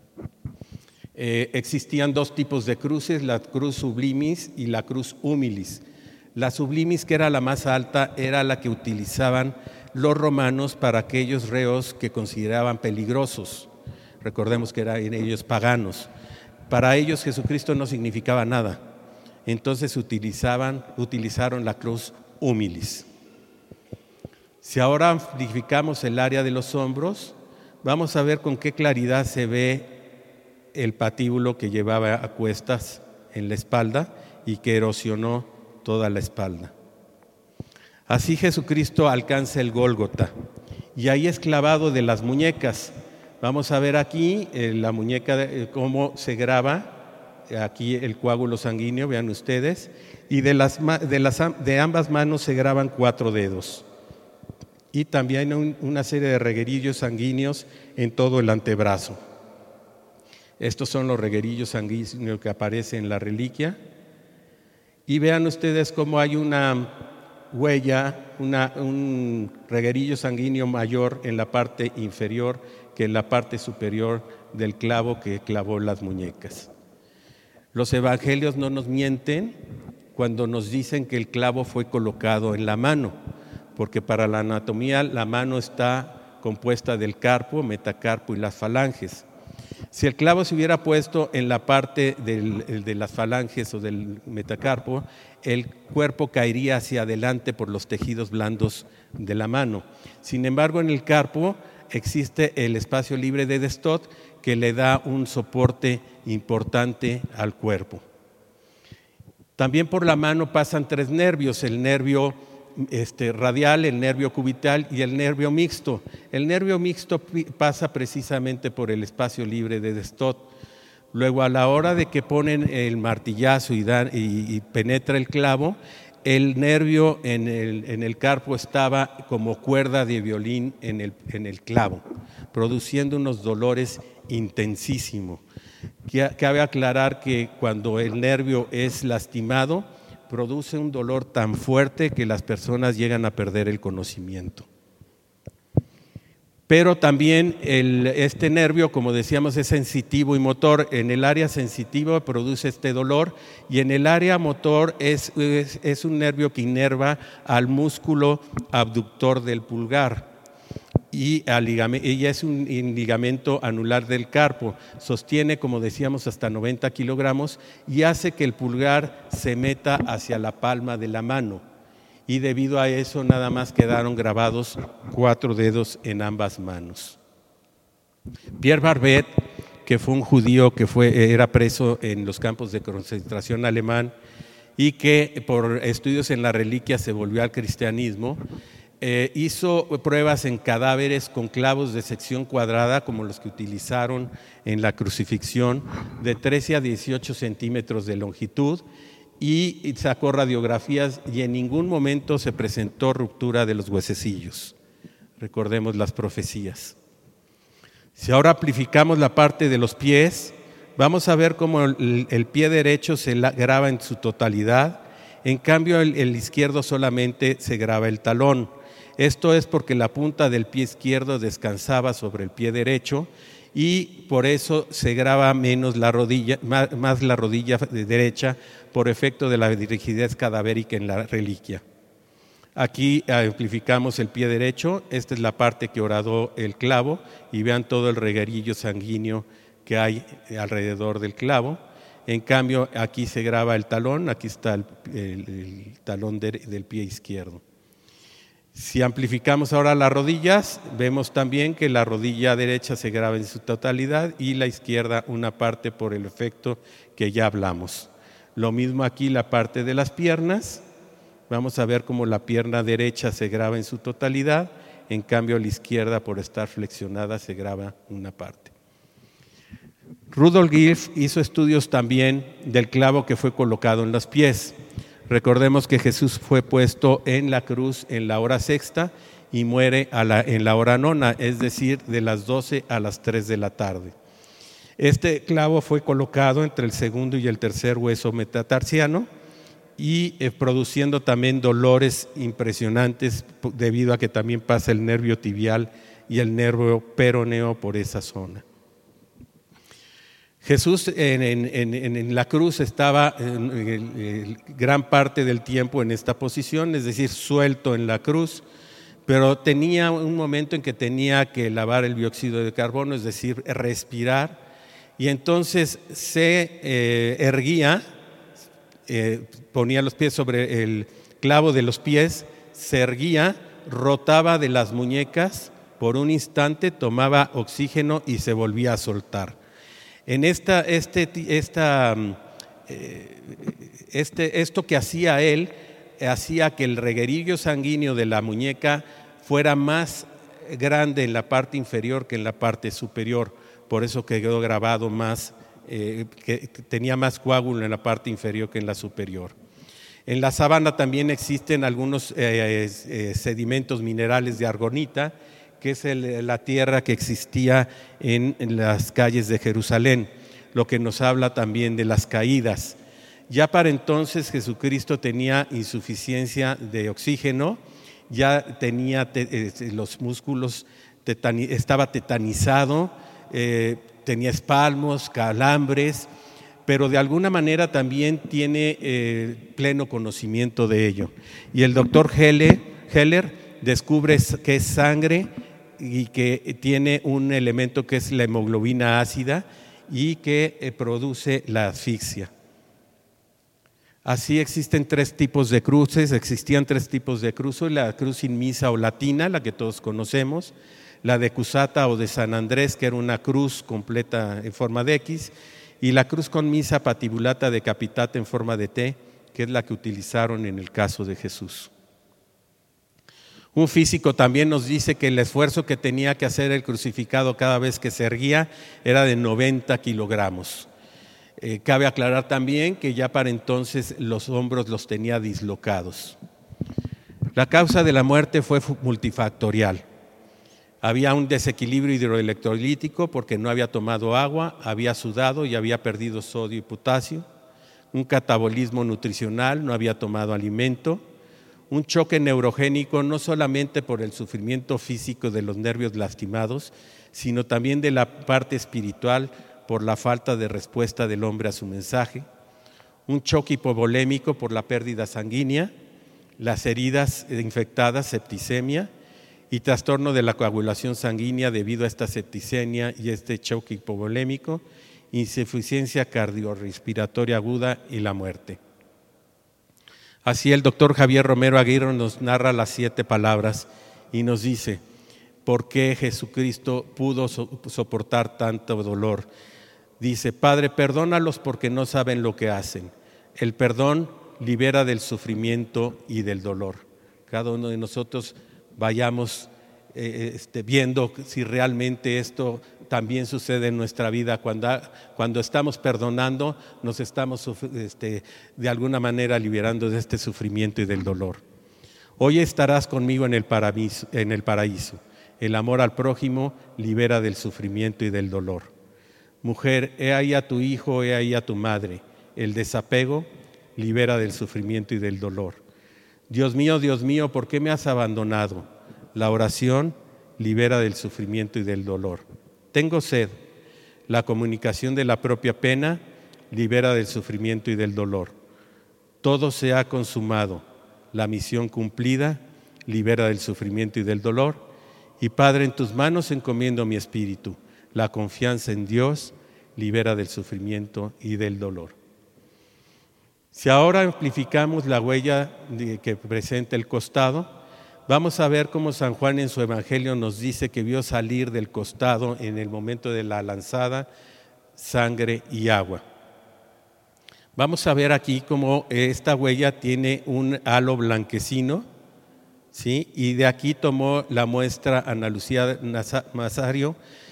Existían dos tipos de cruces, la cruz sublimis y la cruz humilis. La sublimis, que era la más alta, era la que utilizaban los romanos para aquellos reos que consideraban peligrosos. Recordemos que eran ellos paganos. Para ellos Jesucristo no significaba nada. Entonces utilizaron la cruz humilis. Si ahora amplificamos el área de los hombros, vamos a ver con qué claridad se ve el patíbulo que llevaba a cuestas en la espalda y que erosionó toda la espalda. Así Jesucristo alcanza el Gólgota y ahí es clavado de las muñecas. Vamos a ver aquí la muñeca, cómo se graba, aquí el coágulo sanguíneo, vean ustedes, y de ambas manos se graban 4 dedos. Y también una serie de reguerillos sanguíneos en todo el antebrazo. Estos son los reguerillos sanguíneos que aparecen en la reliquia. Y vean ustedes cómo hay una huella, un reguerillo sanguíneo mayor en la parte inferior que en la parte superior del clavo que clavó las muñecas. Los evangelios no nos mienten cuando nos dicen que el clavo fue colocado en la mano, porque para la anatomía la mano está compuesta del carpo, metacarpo y las falanges. Si el clavo se hubiera puesto en la parte de las falanges o del metacarpo, el cuerpo caería hacia adelante por los tejidos blandos de la mano. Sin embargo, en el carpo existe el espacio libre de Destot que le da un soporte importante al cuerpo. También por la mano pasan 3 nervios, el nervio radial, el nervio cubital y el nervio mixto. El nervio mixto pasa precisamente por el espacio libre de Destot. Luego, a la hora de que ponen el martillazo y penetra el clavo, el nervio en el carpo estaba como cuerda de violín en el clavo, produciendo unos dolores intensísimos. Cabe aclarar que cuando el nervio es lastimado, produce un dolor tan fuerte que las personas llegan a perder el conocimiento. Pero también este nervio, como decíamos, es sensitivo y motor. En el área sensitiva produce este dolor y en el área motor es un nervio que inerva al músculo abductor del pulgar y es un ligamento anular del carpo. Sostiene, como decíamos, hasta 90 kilogramos y hace que el pulgar se meta hacia la palma de la mano. Y debido a eso nada más quedaron grabados 4 dedos en ambas manos. Pierre Barbet, que fue un judío que era preso en los campos de concentración alemán y que por estudios en la reliquia se volvió al cristianismo, hizo pruebas en cadáveres con clavos de sección cuadrada como los que utilizaron en la crucifixión de 13 a 18 centímetros de longitud y sacó radiografías y en ningún momento se presentó ruptura de los huesecillos. Recordemos las profecías. Si ahora amplificamos la parte de los pies, vamos a ver cómo el pie derecho se graba en su totalidad, en cambio el izquierdo solamente se graba el talón. Esto es porque la punta del pie izquierdo descansaba sobre el pie derecho y por eso se graba menos la rodilla, más la rodilla derecha por efecto de la rigidez cadavérica en la reliquia. Aquí amplificamos el pie derecho, esta es la parte que horadó el clavo y vean todo el reguerillo sanguíneo que hay alrededor del clavo. En cambio, aquí se graba el talón, aquí está el talón del pie izquierdo. Si amplificamos ahora las rodillas, vemos también que la rodilla derecha se graba en su totalidad y la izquierda una parte por el efecto que ya hablamos. Lo mismo aquí la parte de las piernas, vamos a ver cómo la pierna derecha se graba en su totalidad, en cambio la izquierda por estar flexionada se graba una parte. Rudolf Gilf hizo estudios también del clavo que fue colocado en los pies. Recordemos que Jesús fue puesto en la cruz en la hora sexta y muere en la hora nona, es decir, de las 12 a las 3 de la tarde. Este clavo fue colocado entre el segundo y el tercer hueso metatarsiano y produciendo también dolores impresionantes debido a que también pasa el nervio tibial y el nervio peroneo por esa zona. Jesús en la cruz estaba gran parte del tiempo en esta posición, es decir, suelto en la cruz, pero tenía un momento en que tenía que lavar el dióxido de carbono, es decir, respirar, y entonces se erguía, ponía los pies sobre el clavo de los pies, se erguía, rotaba de las muñecas por un instante, tomaba oxígeno y se volvía a soltar. En esto que hacía él, hacía que el reguerillo sanguíneo de la muñeca fuera más grande en la parte inferior que en la parte superior. Por eso quedó grabado más, que tenía más coágulo en la parte inferior que en la superior. En la sábana también existen algunos sedimentos minerales de argonita, que es la tierra que existía en las calles de Jerusalén, lo que nos habla también de las caídas. Ya para entonces Jesucristo tenía insuficiencia de oxígeno, ya tenía los músculos, estaba tetanizado, tenía espasmos, calambres, pero de alguna manera también tiene pleno conocimiento de ello. Y el doctor Heller descubre que es sangre y que tiene un elemento que es la hemoglobina ácida y que produce la asfixia. Así existían tres tipos de cruces, la cruz inmisa o latina, la que todos conocemos, la de Cusata o de San Andrés, que era una cruz completa en forma de X, y la cruz con misa patibulata decapitata en forma de T, que es la que utilizaron en el caso de Jesús. Un físico también nos dice que el esfuerzo que tenía que hacer el crucificado cada vez que se erguía era de 90 kilogramos. Cabe aclarar también que ya para entonces los hombros los tenía dislocados. La causa de la muerte fue multifactorial. Había un desequilibrio hidroelectrolítico porque no había tomado agua, había sudado y había perdido sodio y potasio. Un catabolismo nutricional, no había tomado alimento. Un choque neurogénico, no solamente por el sufrimiento físico de los nervios lastimados, sino también de la parte espiritual por la falta de respuesta del hombre a su mensaje. Un choque hipovolémico por la pérdida sanguínea, las heridas infectadas, septicemia, y trastorno de la coagulación sanguínea debido a esta septicemia y este choque hipovolémico, insuficiencia cardiorrespiratoria aguda y la muerte. Así el doctor Javier Romero Aguirre nos narra las 7 palabras y nos dice por qué Jesucristo pudo soportar tanto dolor. Dice: Padre, perdónalos porque no saben lo que hacen. El perdón libera del sufrimiento y del dolor. Cada uno de nosotros vayamos viendo si realmente esto también sucede en nuestra vida. Cuando estamos perdonando, nos estamos de alguna manera liberando de este sufrimiento y del dolor. Hoy estarás conmigo en el paraíso. El amor al prójimo libera del sufrimiento y del dolor. Mujer, he ahí a tu hijo, he ahí a tu madre. El desapego libera del sufrimiento y del dolor. Dios mío, ¿por qué me has abandonado? La oración libera del sufrimiento y del dolor. Tengo sed. La comunicación de la propia pena libera del sufrimiento y del dolor. Todo se ha consumado. La misión cumplida libera del sufrimiento y del dolor. Y Padre, en tus manos encomiendo mi espíritu. La confianza en Dios libera del sufrimiento y del dolor. Si ahora amplificamos la huella que presenta el costado, vamos a ver cómo San Juan en su Evangelio nos dice que vio salir del costado en el momento de la lanzada sangre y agua. Vamos a ver aquí cómo esta huella tiene un halo blanquecino, ¿sí? Y de aquí tomó la muestra Ana Lucía Mazario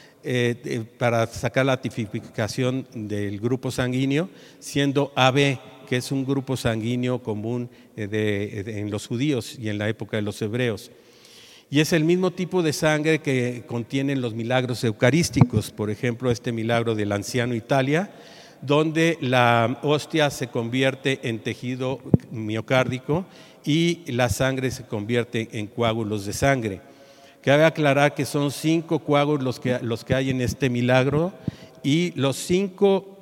para sacar la tipificación del grupo sanguíneo, siendo AB, que es un grupo sanguíneo común en los judíos y en la época de los hebreos. Y es el mismo tipo de sangre que contienen los milagros eucarísticos. Por ejemplo, este milagro del anciano Italia donde la hostia se convierte en tejido miocárdico y la sangre se convierte en coágulos de sangre. Cabe aclarar que son 5 coágulos los que hay en este milagro, y los 5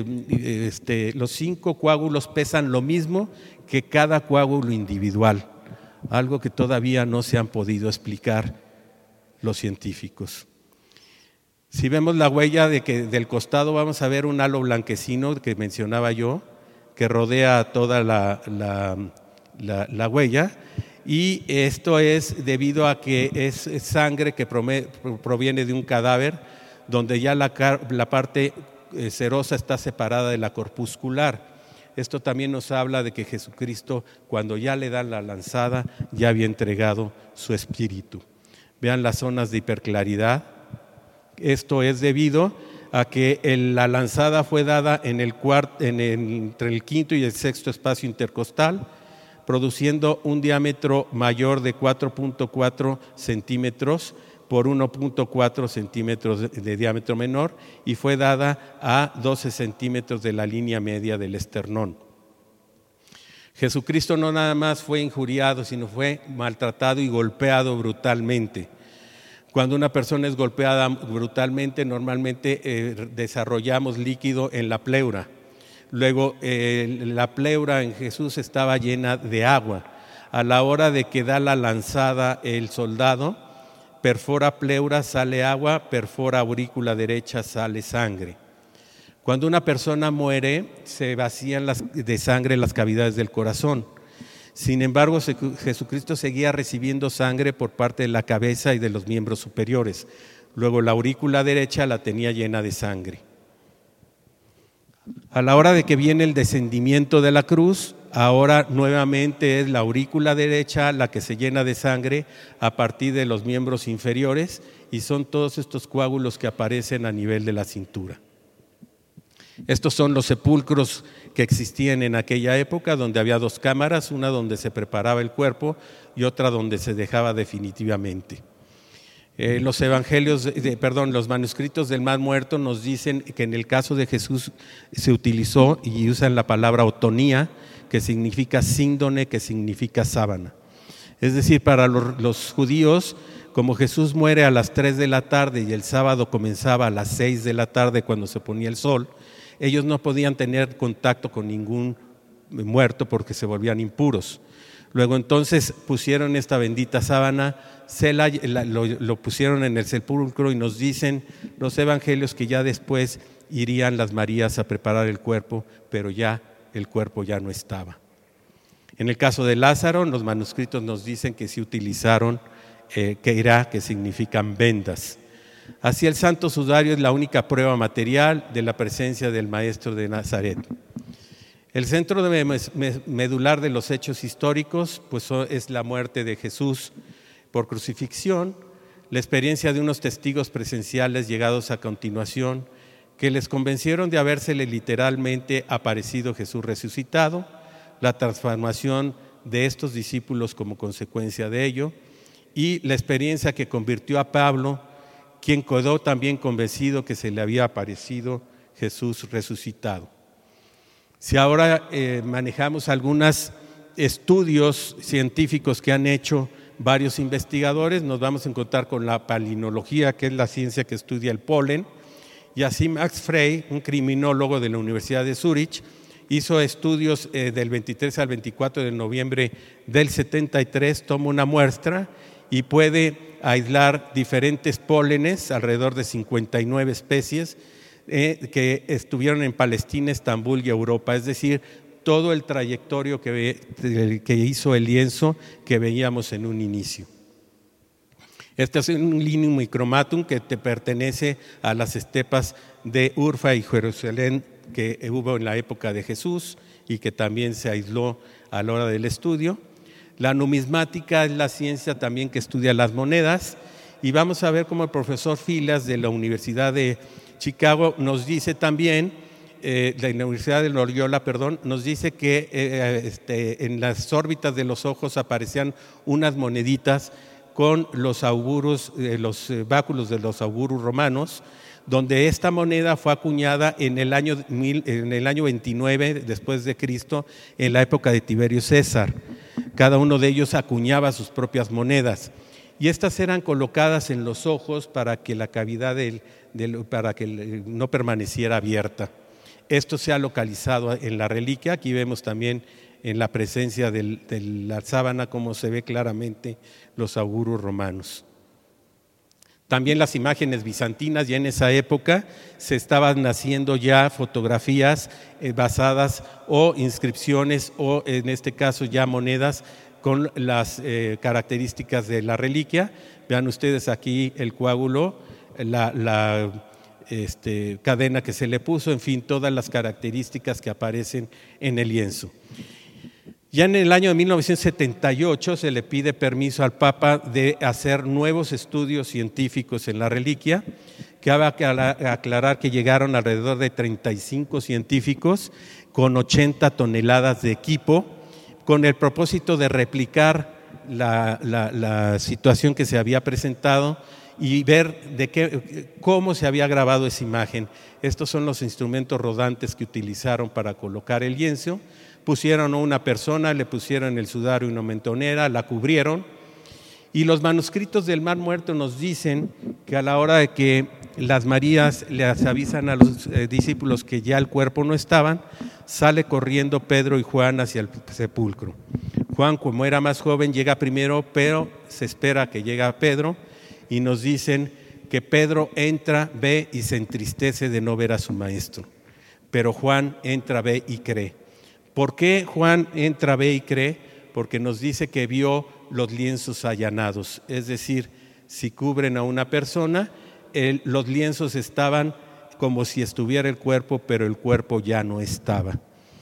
coágulos pesan lo mismo que cada coágulo individual, algo que todavía no se han podido explicar los científicos. Si vemos la huella del costado, vamos a ver un halo blanquecino que mencionaba yo, que rodea toda la huella, y esto es debido a que es sangre que proviene de un cadáver, donde ya la parte serosa está separada de la corpuscular. Esto también nos habla de que Jesucristo, cuando ya le dan la lanzada, ya había entregado su espíritu. Vean las zonas de hiperclaridad. Esto es debido a que la lanzada fue dada entre el quinto y el sexto espacio intercostal, produciendo un diámetro mayor de 4.4 centímetros por 1.4 centímetros de diámetro menor, y fue dada a 12 centímetros de la línea media del esternón. Jesucristo no nada más fue injuriado, sino fue maltratado y golpeado brutalmente. Cuando una persona es golpeada brutalmente, normalmente desarrollamos líquido en la pleura. Luego, la pleura en Jesús estaba llena de agua. A la hora de que da la lanzada el soldado, perfora pleura, sale agua; perfora aurícula derecha, sale sangre. Cuando una persona muere, se vacían de sangre las cavidades del corazón. Sin embargo, Jesucristo seguía recibiendo sangre por parte de la cabeza y de los miembros superiores. Luego, la aurícula derecha la tenía llena de sangre. A la hora de que viene el descendimiento de la cruz, ahora nuevamente es la aurícula derecha la que se llena de sangre a partir de los miembros inferiores, y son todos estos coágulos que aparecen a nivel de la cintura. Estos son los sepulcros que existían en aquella época, donde había 2 cámaras, una donde se preparaba el cuerpo y otra donde se dejaba definitivamente. Los manuscritos del Mar Muerto nos dicen que en el caso de Jesús se utilizó y usan la palabra otonía, que significa síndone, que significa sábana. Es decir, para los judíos, como Jesús muere a las 3 de la tarde y el sábado comenzaba a las 6 de la tarde cuando se ponía el sol, ellos no podían tener contacto con ningún muerto porque se volvían impuros. Luego entonces pusieron esta bendita sábana, lo pusieron en el sepulcro, y nos dicen los evangelios que ya después irían las Marías a preparar el cuerpo, pero ya el cuerpo ya no estaba. En el caso de Lázaro, los manuscritos nos dicen que sí utilizaron keirá, que significan vendas. Así, el santo sudario es la única prueba material de la presencia del Maestro de Nazaret. El centro medular de los hechos históricos pues es la muerte de Jesús por crucifixión, la experiencia de unos testigos presenciales llegados a continuación, que les convencieron de habérsele literalmente aparecido Jesús resucitado, la transformación de estos discípulos como consecuencia de ello, y la experiencia que convirtió a Pablo, quien quedó también convencido que se le había aparecido Jesús resucitado. Si ahora manejamos algunos estudios científicos que han hecho varios investigadores, nos vamos a encontrar con la palinología, que es la ciencia que estudia el polen, y así Max Frey, un criminólogo de la Universidad de Zúrich, hizo estudios del 23 al 24 de noviembre del 73, toma una muestra y puede aislar diferentes pólenes, alrededor de 59 especies, que estuvieron en Palestina, Estambul y Europa, es decir, todo el trayectorio que hizo el lienzo que veíamos en un inicio. Este es un Linum micromatum que pertenece a las estepas de Urfa y Jerusalén que hubo en la época de Jesús y que también se aisló a la hora del estudio. La numismática es la ciencia también que estudia las monedas, y vamos a ver cómo el profesor Filas de la Universidad de Chicago nos dice también, de la Universidad de Loyola, nos dice que en las órbitas de los ojos aparecían unas moneditas con los auguros, los báculos de los auguros romanos, donde esta moneda fue acuñada en el año 29 después de Cristo, en la época de Tiberio César. Cada uno de ellos acuñaba sus propias monedas y estas eran colocadas en los ojos para que la cavidad para que no permaneciera abierta. Esto se ha localizado en la reliquia. Aquí vemos también en la presencia de la sábana cómo se ve claramente los auguros romanos. También las imágenes bizantinas, ya en esa época se estaban haciendo ya fotografías basadas o inscripciones o en este caso ya monedas con las características de la reliquia. Vean ustedes aquí el coágulo, la cadena que se le puso, en fin, todas las características que aparecen en el lienzo. Ya en el año de 1978 se le pide permiso al Papa de hacer nuevos estudios científicos en la reliquia. Cabe aclarar que llegaron alrededor de 35 científicos con 80 toneladas de equipo, con el propósito de replicar la situación que se había presentado y ver cómo se había grabado esa imagen. Estos son los instrumentos rodantes que utilizaron para colocar el lienzo. Pusieron a una persona, le pusieron el sudario y una mentonera, la cubrieron. Y los manuscritos del Mar Muerto nos dicen que a la hora de que las Marías les avisan a los discípulos que ya el cuerpo no estaban, sale corriendo Pedro y Juan hacia el sepulcro. Juan, como era más joven, llega primero, pero se espera que llegue Pedro y nos dicen que Pedro entra, ve y se entristece de no ver a su maestro. Pero Juan entra, ve y cree. ¿Por qué Juan entra, ve y cree? Porque nos dice que vio los lienzos allanados, es decir, si cubren a una persona, los lienzos estaban como si estuviera el cuerpo, pero el cuerpo ya no estaba.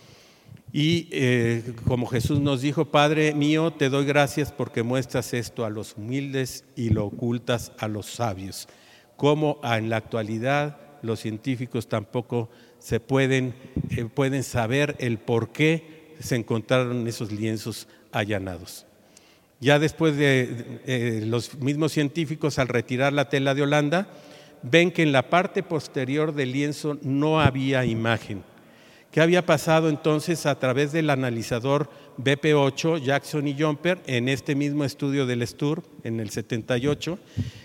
Y como Jesús nos dijo, Padre mío, te doy gracias porque muestras esto a los humildes y lo ocultas a los sabios. Como en la actualidad los científicos tampoco se pueden saber el por qué se encontraron esos lienzos allanados. Ya después de los mismos científicos, al retirar la tela de Holanda, ven que en la parte posterior del lienzo no había imagen. ¿Qué había pasado entonces? A través del analizador BP8, Jackson y Jumper, en este mismo estudio del STUR, en el 78,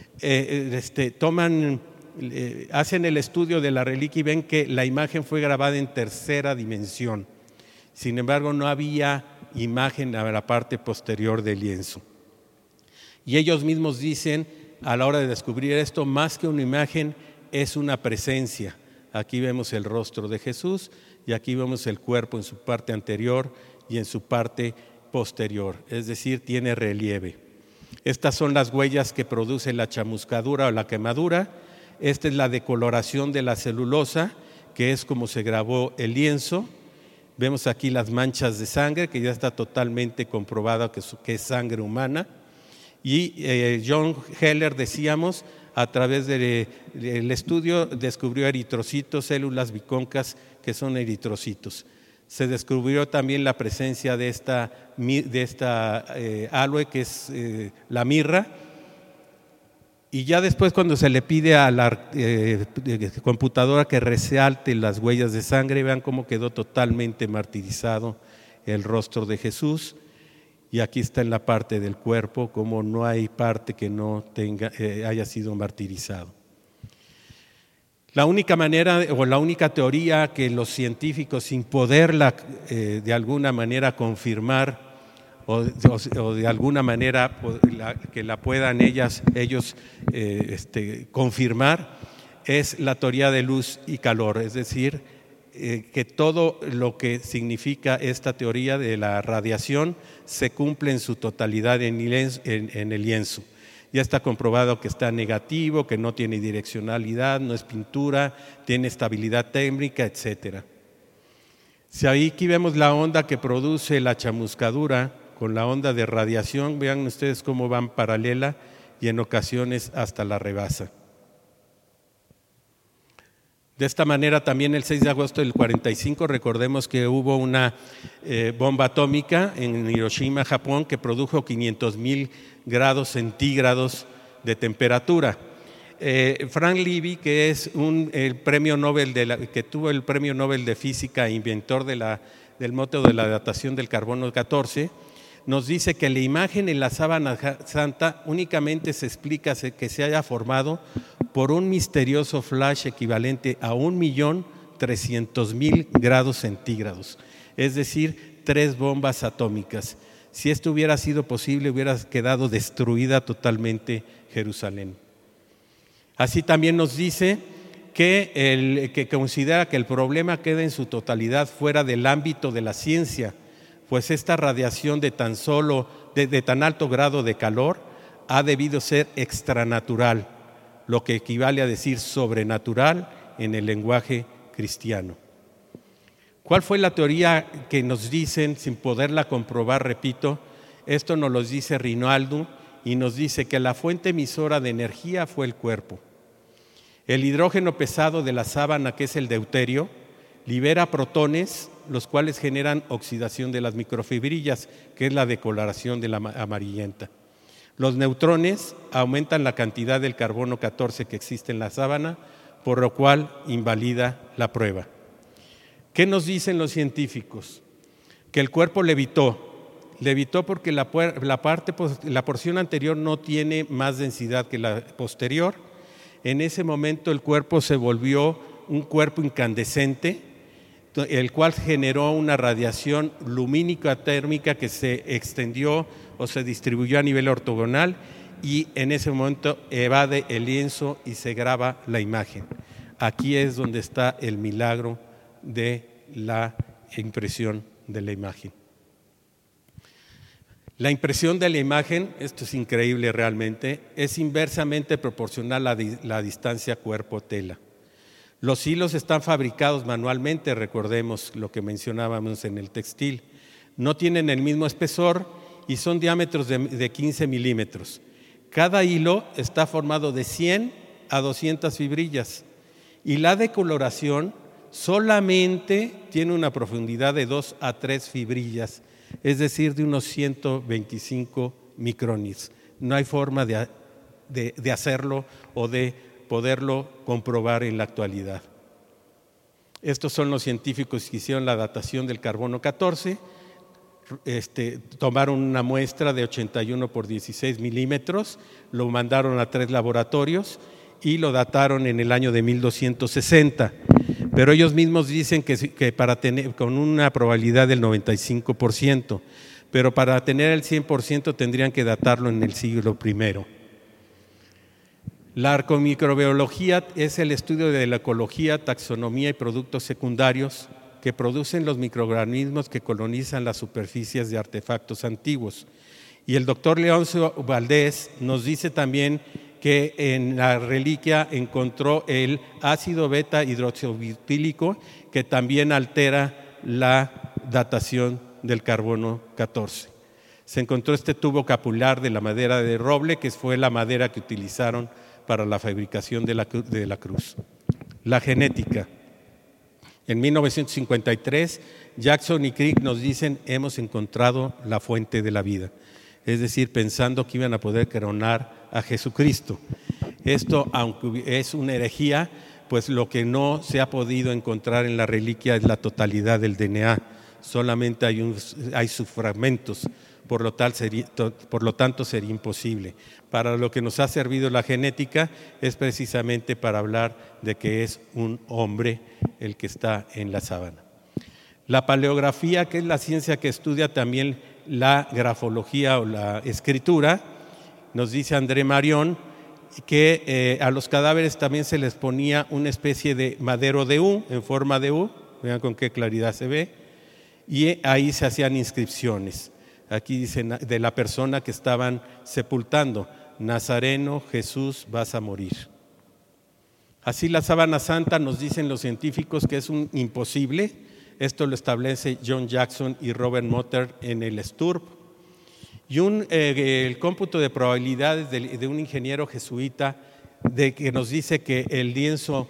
hacen el estudio de la reliquia y ven que la imagen fue grabada en tercera dimensión. Sin embargo, no había imagen a la parte posterior del lienzo. Y ellos mismos dicen, a la hora de descubrir esto, más que una imagen, es una presencia. Aquí vemos el rostro de Jesús y aquí vemos el cuerpo en su parte anterior y en su parte posterior, es decir, tiene relieve. Estas son las huellas que produce la chamuscadura o la quemadura. Esta es la decoloración de la celulosa, que es como se grabó el lienzo. Vemos aquí las manchas de sangre, que ya está totalmente comprobado que es sangre humana. Y John Heller, decíamos, a través del estudio descubrió eritrocitos, células bicóncas que son eritrocitos. Se descubrió también la presencia de esta aloe, que es la mirra. Y ya después, cuando se le pide a la computadora que resalte las huellas de sangre, vean cómo quedó totalmente martirizado el rostro de Jesús. Y aquí está en la parte del cuerpo, como no hay parte que no haya sido martirizado. La única manera o la única teoría que los científicos, sin poderla de alguna manera confirmar o de alguna manera que la puedan ellos confirmar, es la teoría de luz y calor, es decir, que todo lo que significa esta teoría de la radiación se cumple en su totalidad en el lienzo. Ya está comprobado que está negativo, que no tiene direccionalidad, no es pintura, tiene estabilidad térmica, etc. Si aquí vemos la onda que produce la chamuscadura con la onda de radiación, vean ustedes cómo van paralela y en ocasiones hasta la rebasa. De esta manera también el 6 de agosto del 45, recordemos que hubo una bomba atómica en Hiroshima, Japón, que produjo 500,000 grados centígrados de temperatura. Frank Levy, que es el premio Nobel que tuvo el premio Nobel de Física e inventor del método de la datación del carbono 14, nos dice que la imagen en la sábana santa únicamente se explica que se haya formado por un misterioso flash equivalente a 1.300.000 grados centígrados, es decir, 3 bombas atómicas. Si esto hubiera sido posible, hubiera quedado destruida totalmente Jerusalén. Así también nos dice que considera que el problema queda en su totalidad fuera del ámbito de la ciencia, pues esta radiación de tan alto grado de calor ha debido ser extranatural, lo que equivale a decir sobrenatural en el lenguaje cristiano. ¿Cuál fue la teoría que nos dicen sin poderla comprobar? Repito, esto nos lo dice Rinaldo y nos dice que la fuente emisora de energía fue el cuerpo. El hidrógeno pesado de la sábana, que es el deuterio, libera protones, los cuales generan oxidación de las microfibrillas, que es la decoloración de la amarillenta. Los neutrones aumentan la cantidad del carbono 14 que existe en la sábana, por lo cual invalida la prueba. ¿Qué nos dicen los científicos? Que el cuerpo levitó porque la porción anterior no tiene más densidad que la posterior. En ese momento el cuerpo se volvió un cuerpo incandescente, el cual generó una radiación lumínica térmica que se extendió o se distribuyó a nivel ortogonal, y en ese momento evade el lienzo y se graba la imagen. Aquí es donde está el milagro de la impresión de la imagen. La impresión de la imagen, esto es increíble realmente, es inversamente proporcional a la distancia cuerpo-tela. Los hilos están fabricados manualmente, recordemos lo que mencionábamos en el textil. No tienen el mismo espesor y son diámetros de 15 milímetros. Cada hilo está formado de 100 a 200 fibrillas y la decoloración solamente tiene una profundidad de 2 a 3 fibrillas, es decir, de unos 125 micronis. No hay forma de hacerlo o de poderlo comprobar en la actualidad. Estos son los científicos que hicieron la datación del carbono 14. Tomaron una muestra de 81 por 16 milímetros, lo mandaron a 3 laboratorios y lo dataron en el año de 1260. Pero ellos mismos dicen que para tener con una probabilidad del 95%, pero para tener el 100% tendrían que datarlo en el siglo I. La arcomicrobiología es el estudio de la ecología, taxonomía y productos secundarios que producen los microorganismos que colonizan las superficies de artefactos antiguos. Y el doctor Leoncio Valdés nos dice también que en la reliquia encontró el ácido beta hidroxibutílico, que también altera la datación del carbono 14. Se encontró este tubo capilar de la madera de roble, que fue la madera que utilizaron para la fabricación de la cruz. La genética. En 1953, Jackson y Crick nos dicen: hemos encontrado la fuente de la vida. Es decir, pensando que iban a poder coronar a Jesucristo. Esto, aunque es una herejía, pues lo que no se ha podido encontrar en la reliquia es la totalidad del DNA. Solamente hay subfragmentos, por lo tanto sería imposible. Para lo que nos ha servido la genética es precisamente para hablar de que es un hombre el que está en la sábana. La paleografía, que es la ciencia que estudia también la grafología o la escritura, nos dice André Marion que a los cadáveres también se les ponía una especie de madero de U, en forma de U, vean con qué claridad se ve, y ahí se hacían inscripciones. Aquí dicen de la persona que estaban sepultando: Nazareno, Jesús, vas a morir. Así la sábana santa, nos dicen los científicos, que es un imposible. Esto lo establece John Jackson y Robert Motter en el STURP. Y el cómputo de probabilidades de un ingeniero jesuita que nos dice que el lienzo,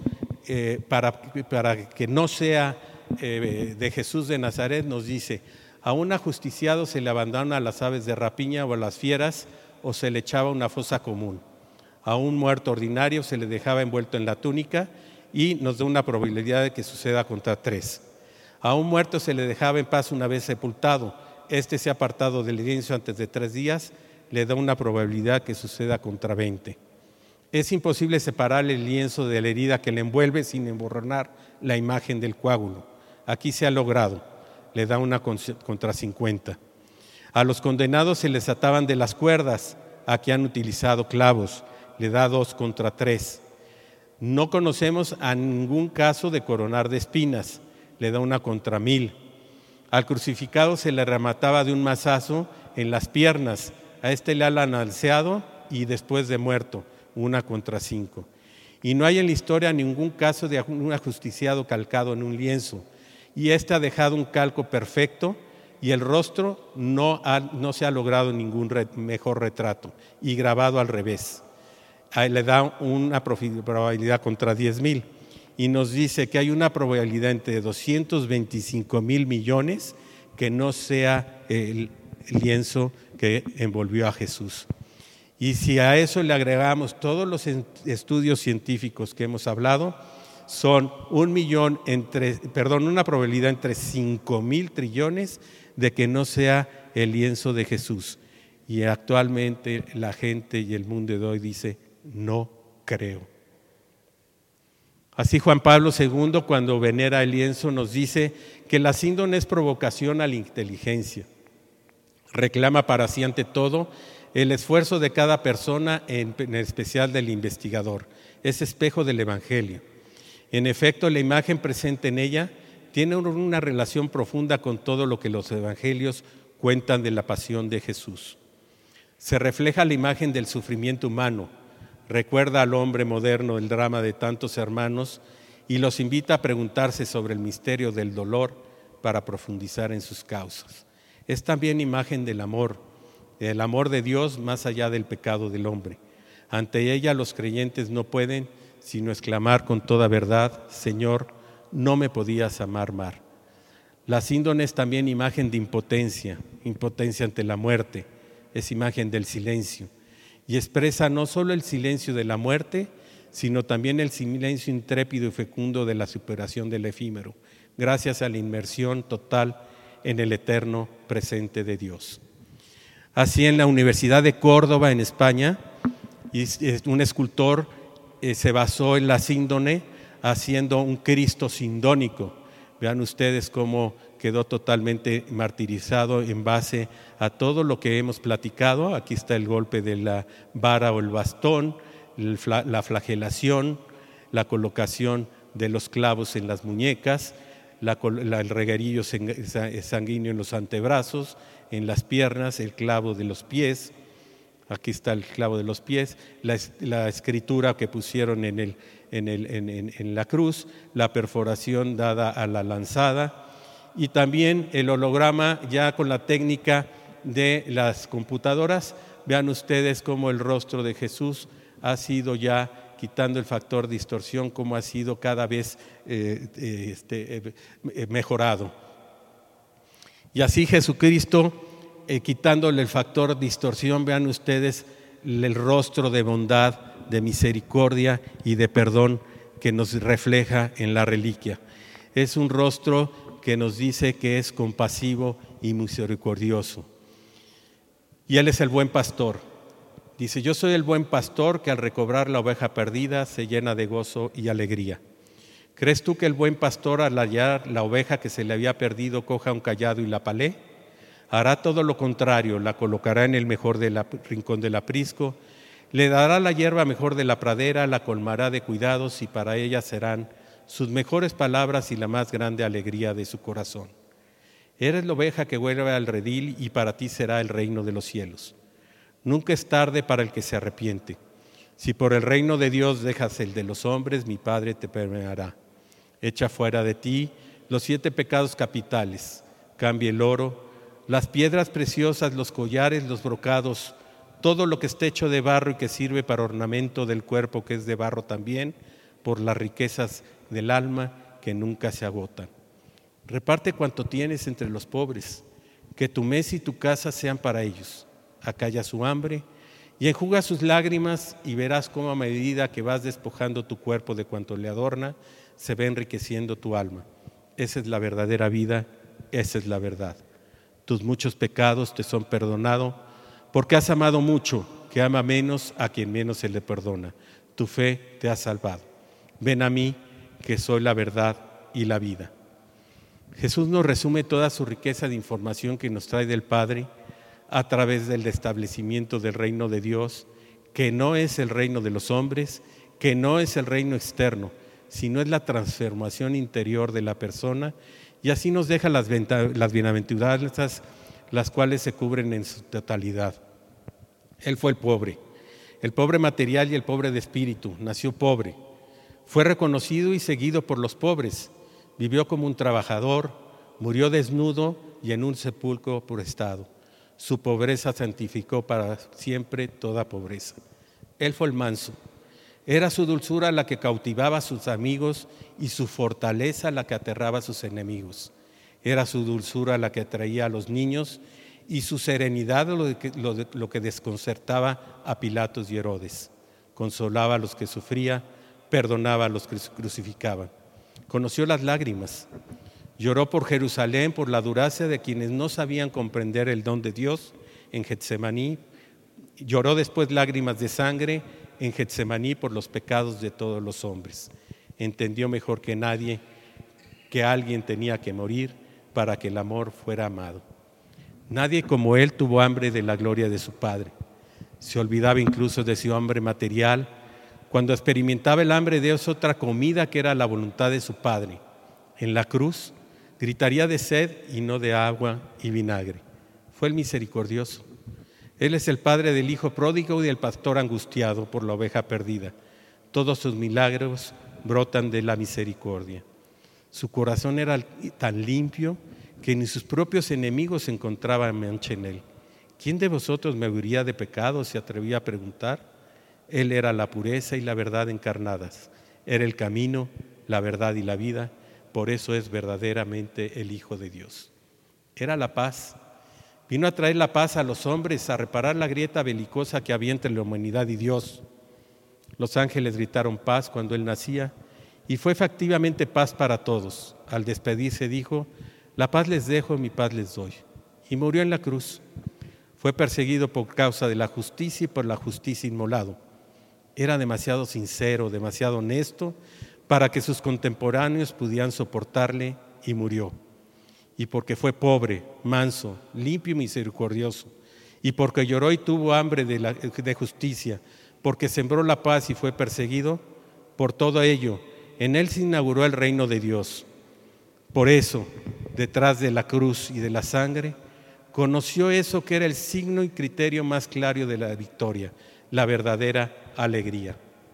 para que no sea de Jesús de Nazaret, nos dice: a un ajusticiado se le abandona a las aves de rapiña o a las fieras, o se le echaba a una fosa común. A un muerto ordinario se le dejaba envuelto en la túnica y nos da una probabilidad de que suceda contra 3. A un muerto se le dejaba en paz una vez sepultado. Este se ha apartado del lienzo antes de 3 días, le da una probabilidad que suceda contra 20. Es imposible separar el lienzo de la herida que le envuelve sin emborronar la imagen del coágulo. Aquí se ha logrado, le da una contra 50. A los condenados se les ataban de las cuerdas, aquí han utilizado clavos, le da 2 contra 3. No conocemos a ningún caso de coronar de espinas, le da una contra 1000. Al crucificado se le remataba de un mazazo en las piernas, a este le han alceado y después de muerto, una contra 5. Y no hay en la historia ningún caso de un ajusticiado calcado en un lienzo, y este ha dejado un calco perfecto y el rostro no se ha logrado ningún mejor retrato y grabado al revés. Ahí le da una probabilidad contra 10,000 y nos dice que hay una probabilidad entre 225,000 millones que no sea el lienzo que envolvió a Jesús. Y si a eso le agregamos todos los estudios científicos que hemos hablado, son una probabilidad entre 5,000 trillones de que no sea el lienzo de Jesús. Y actualmente la gente y el mundo de hoy dice, no creo. Así Juan Pablo II, cuando venera el lienzo, nos dice que la síndrome es provocación a la inteligencia. Reclama para sí ante todo el esfuerzo de cada persona, en especial del investigador. Es espejo del Evangelio. En efecto, la imagen presente en ella tiene una relación profunda con todo lo que los evangelios cuentan de la pasión de Jesús. Se refleja la imagen del sufrimiento humano, recuerda al hombre moderno el drama de tantos hermanos y los invita a preguntarse sobre el misterio del dolor para profundizar en sus causas. Es también imagen del amor de Dios más allá del pecado del hombre. Ante ella los creyentes no pueden sino exclamar con toda verdad, Señor, no me podías amar más. La síndrome es también imagen de impotencia ante la muerte, es imagen del silencio y expresa no solo el silencio de la muerte, sino también el silencio intrépido y fecundo de la superación del efímero, gracias a la inmersión total en el eterno presente de Dios. Así en la Universidad de Córdoba, en España, un escultor se basó en la síndrome haciendo un Cristo sindónico. Vean ustedes cómo quedó totalmente martirizado en base a todo lo que hemos platicado. Aquí está el golpe de la vara o el bastón, la flagelación, la colocación de los clavos en las muñecas, el reguerillo sanguíneo en los antebrazos, en las piernas, el clavo de los pies. Aquí está el clavo de los pies, la escritura que pusieron en la cruz, la perforación dada a la lanzada y también el holograma ya con la técnica de las computadoras. Vean ustedes cómo el rostro de Jesús ha sido ya, quitando el factor distorsión, cómo ha sido cada vez mejorado. Y así Jesucristo, quitándole el factor distorsión, vean ustedes el rostro de bondad, de misericordia y de perdón que nos refleja en la reliquia. Es un rostro que nos dice que es compasivo y misericordioso. Y Él es el buen pastor. Dice, yo soy el buen pastor que al recobrar la oveja perdida se llena de gozo y alegría. ¿Crees tú que el buen pastor al hallar la oveja que se le había perdido coja un cayado y la palee? Hará todo lo contrario, la colocará en el mejor rincón del aprisco, le dará la hierba mejor de la pradera, la colmará de cuidados y para ella serán sus mejores palabras y la más grande alegría de su corazón. Eres la oveja que vuelve al redil y para ti será el reino de los cielos. Nunca es tarde para el que se arrepiente. Si por el reino de Dios dejas el de los hombres, mi Padre te perdoará. Echa fuera de ti los 7 pecados capitales, cambia el oro, las piedras preciosas, los collares, los brocados, todo lo que esté hecho de barro y que sirve para ornamento del cuerpo que es de barro también, por las riquezas del alma que nunca se agotan. Reparte cuanto tienes entre los pobres, que tu mesa y tu casa sean para ellos. Acalla su hambre y enjuga sus lágrimas y verás cómo a medida que vas despojando tu cuerpo de cuanto le adorna, se va enriqueciendo tu alma. Esa es la verdadera vida, esa es la verdad. Tus muchos pecados te son perdonados porque has amado mucho, que ama menos a quien menos se le perdona. Tu fe te ha salvado. Ven a mí, que soy la verdad y la vida. Jesús nos resume toda su riqueza de información que nos trae del Padre a través del establecimiento del reino de Dios, que no es el reino de los hombres, que no es el reino externo, sino es la transformación interior de la persona, y así nos deja las bienaventuranzas, las cuales se cubren en su totalidad. Él fue el pobre material y el pobre de espíritu, nació pobre, fue reconocido y seguido por los pobres, vivió como un trabajador, murió desnudo y en un sepulcro prestado. Su pobreza santificó para siempre toda pobreza. Él fue el manso. Era su dulzura la que cautivaba a sus amigos y su fortaleza la que aterraba a sus enemigos. Era su dulzura la que atraía a los niños y su serenidad lo que desconcertaba a Pilatos y Herodes. Consolaba a los que sufrían, perdonaba a los que crucificaban. Conoció las lágrimas. Lloró por Jerusalén, por la duracia de quienes no sabían comprender el don de Dios en Getsemaní. Lloró después lágrimas de sangre en Getsemaní por los pecados de todos los hombres. Entendió mejor que nadie que alguien tenía que morir para que el amor fuera amado. Nadie como él tuvo hambre de la gloria de su Padre. Se olvidaba incluso de su hambre material. Cuando experimentaba el hambre de Dios, otra comida que era la voluntad de su Padre. En la cruz gritaría de sed y no de agua y vinagre. Fue el misericordioso. Él es el Padre del Hijo pródigo y del pastor angustiado por la oveja perdida. Todos sus milagros brotan de la misericordia. Su corazón era tan limpio que ni sus propios enemigos encontraban mancha en él. ¿Quién de vosotros me huiría de pecado?, se atrevía a preguntar. Él era la pureza y la verdad encarnadas. Era el camino, la verdad y la vida. Por eso es verdaderamente el Hijo de Dios. Era la paz. Vino a traer la paz a los hombres, a reparar la grieta belicosa que había entre la humanidad y Dios. Los ángeles gritaron paz cuando Él nacía y fue efectivamente paz para todos. Al despedirse dijo: la paz les dejo, mi paz les doy. Y murió en la cruz. Fue perseguido por causa de la justicia y por la justicia inmolado. Era demasiado sincero, demasiado honesto para que sus contemporáneos pudieran soportarle y murió. Y porque fue pobre, manso, limpio y misericordioso, y porque lloró y tuvo hambre de justicia, porque sembró la paz y fue perseguido, por todo ello, en él se inauguró el reino de Dios. Por eso, detrás de la cruz y de la sangre, conoció eso que era el signo y criterio más claro de la victoria, la verdadera alegría.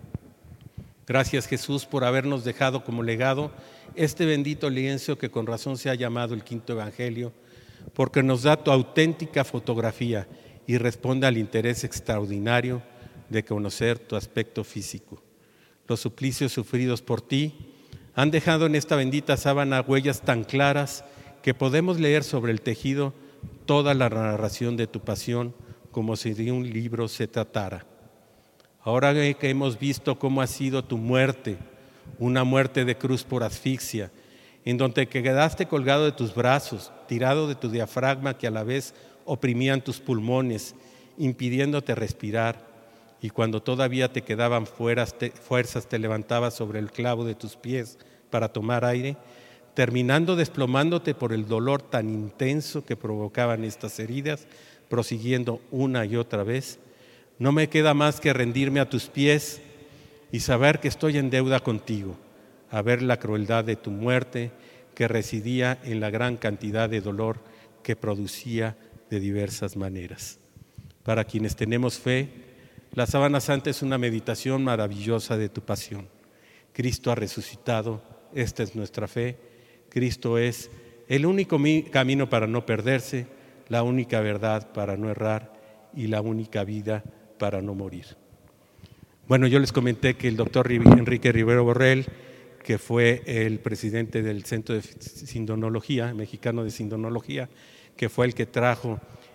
Gracias, Jesús, por habernos dejado como legado este bendito lienzo que con razón se ha llamado el Quinto Evangelio, porque nos da tu auténtica fotografía y responde al interés extraordinario de conocer tu aspecto físico. Los suplicios sufridos por ti han dejado en esta bendita sábana huellas tan claras que podemos leer sobre el tejido toda la narración de tu pasión como si de un libro se tratara. Ahora que hemos visto cómo ha sido tu muerte, una muerte de cruz por asfixia, en donde quedaste colgado de tus brazos, tirado de tu diafragma que a la vez oprimían tus pulmones, impidiéndote respirar, y cuando todavía te quedaban fuerzas te levantabas sobre el clavo de tus pies para tomar aire, terminando desplomándote por el dolor tan intenso que provocaban estas heridas, prosiguiendo una y otra vez. No me queda más que rendirme a tus pies y saber que estoy en deuda contigo, a ver la crueldad de tu muerte que residía en la gran cantidad de dolor que producía de diversas maneras. Para quienes tenemos fe, la Sábana Santa es una meditación maravillosa de tu pasión. Cristo ha resucitado, esta es nuestra fe. Cristo es el único camino para no perderse, la única verdad para no errar y la única vida para no morir. Bueno, yo les comenté que el doctor Enrique Rivero Borrell, que fue el presidente del Centro de Sindonología, mexicano de Sindonología, que fue el que trajo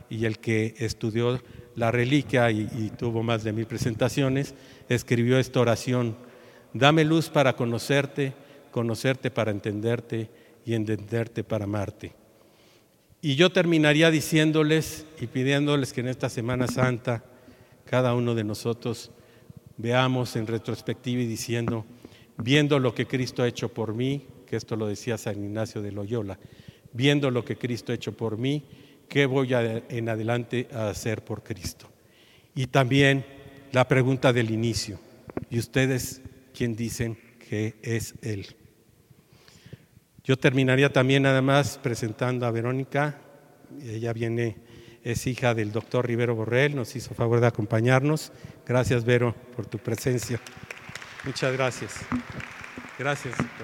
y el que estudió la reliquia y tuvo más de 1000 presentaciones, escribió esta oración: dame luz para conocerte, conocerte para entenderte y entenderte para amarte. Y yo terminaría diciéndoles y pidiéndoles que en esta Semana Santa cada uno de nosotros veamos en retrospectiva y diciendo, viendo lo que Cristo ha hecho por mí, que esto lo decía San Ignacio de Loyola, viendo lo que Cristo ha hecho por mí, ¿qué voy en adelante a hacer por Cristo? Y también la pregunta del inicio, ¿y ustedes quién dicen que es Él? Yo terminaría también nada más presentando a Verónica. Ella es hija del doctor Rivero Borrell, nos hizo favor de acompañarnos. Gracias, Vero, por tu presencia. Muchas gracias. Gracias, doctor.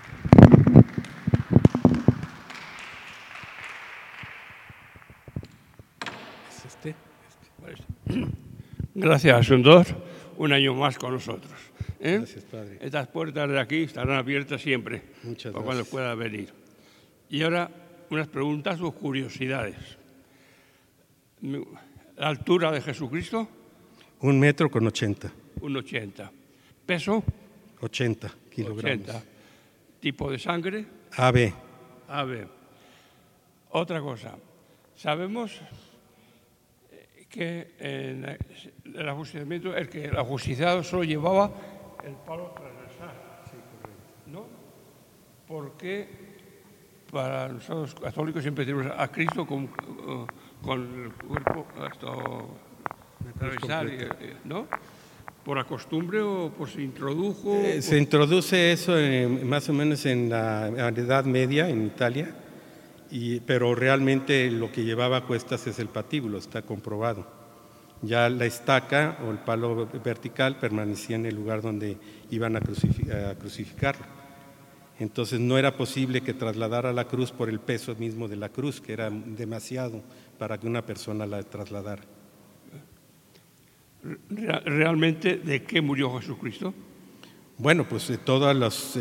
Gracias, Asuntor. Un año más con nosotros. Gracias, Padre. Estas puertas de aquí estarán abiertas siempre. Muchas para gracias. cuando pueda venir. Y ahora unas preguntas o curiosidades. La altura de Jesucristo, 1,80 m. 1,80 m. Peso, 80 kilogramos. 80. Tipo de sangre, AB. AB. Otra cosa, sabemos que en el ajusticiamiento, el ajusticiado solo llevaba el palo transversal. Sí, correcto. ¿No? Porque para nosotros católicos siempre tenemos a Cristo con el cuerpo transversal, ¿no? ¿Por la costumbre o por se introdujo? Se introduce eso más o menos en la Edad Media en Italia, pero realmente lo que llevaba a cuestas es el patíbulo, está comprobado. Ya la estaca o el palo vertical permanecía en el lugar donde iban a crucificarlo. Entonces no era posible que trasladara la cruz por el peso mismo de la cruz, que era demasiado para que una persona la trasladara. ¿Realmente de qué murió Jesucristo? Bueno, pues todas las,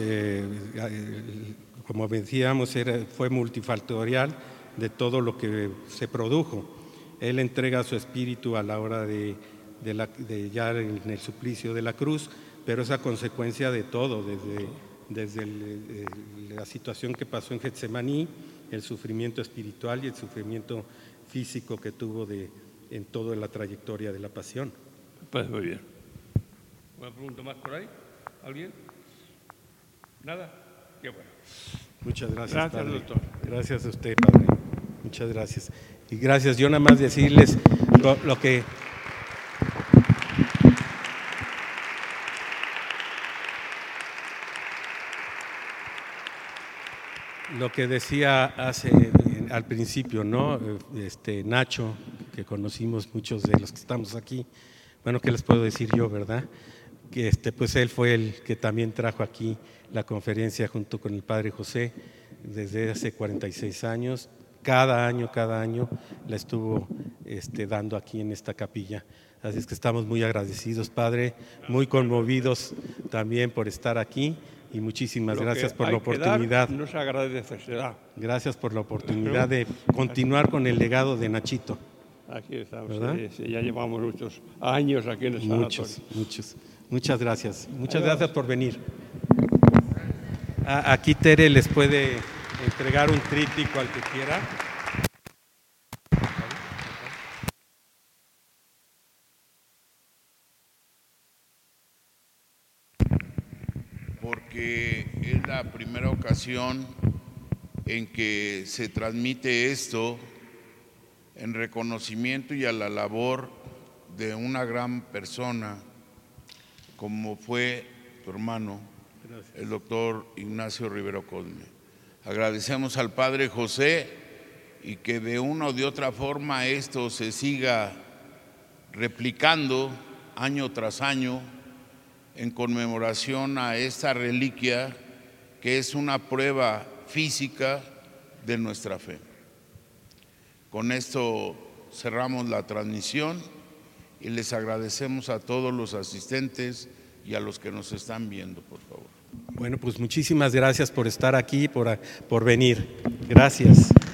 como decíamos, fue multifactorial de todo lo que se produjo. Él entrega su espíritu a la hora de ya en el suplicio de la cruz, pero es a consecuencia de todo, desde la situación que pasó en Getsemaní, el sufrimiento espiritual y el sufrimiento físico que tuvo en toda la trayectoria de la pasión. Pues muy bien. ¿Una pregunta más por ahí? ¿Alguien? ¿Nada? Qué bueno. Muchas gracias, Gracias, Padre. doctor. Gracias a usted, Padre. Muchas gracias. Y gracias. Yo nada más decirles lo que... Lo que decía al principio, ¿no? Nacho, que conocimos muchos de los que estamos aquí. Bueno, ¿qué les puedo decir yo, verdad? Que pues él fue el que también trajo aquí la conferencia junto con el Padre José desde hace 46 años. Cada año la estuvo dando aquí en esta capilla. Así es que estamos muy agradecidos, Padre, muy conmovidos también por estar aquí. Y muchísimas gracias por la oportunidad. No se agradece, será. Gracias por la oportunidad de continuar con el legado de Nachito. Aquí estamos, sí, ya llevamos muchos años aquí en el sanatorio. Muchos. Muchas gracias. Muchas gracias por venir. Aquí Tere les puede entregar un tríptico al que quiera. Porque es la primera ocasión en que se transmite esto en reconocimiento y a la labor de una gran persona como fue tu hermano, el doctor Ignacio Rivero Cosme. Agradecemos al Padre José y que de una o de otra forma esto se siga replicando año tras año en conmemoración a esta reliquia que es una prueba física de nuestra fe. Con esto cerramos la transmisión y les agradecemos a todos los asistentes y a los que nos están viendo, por favor. Bueno, pues muchísimas gracias por estar aquí, por venir. Gracias.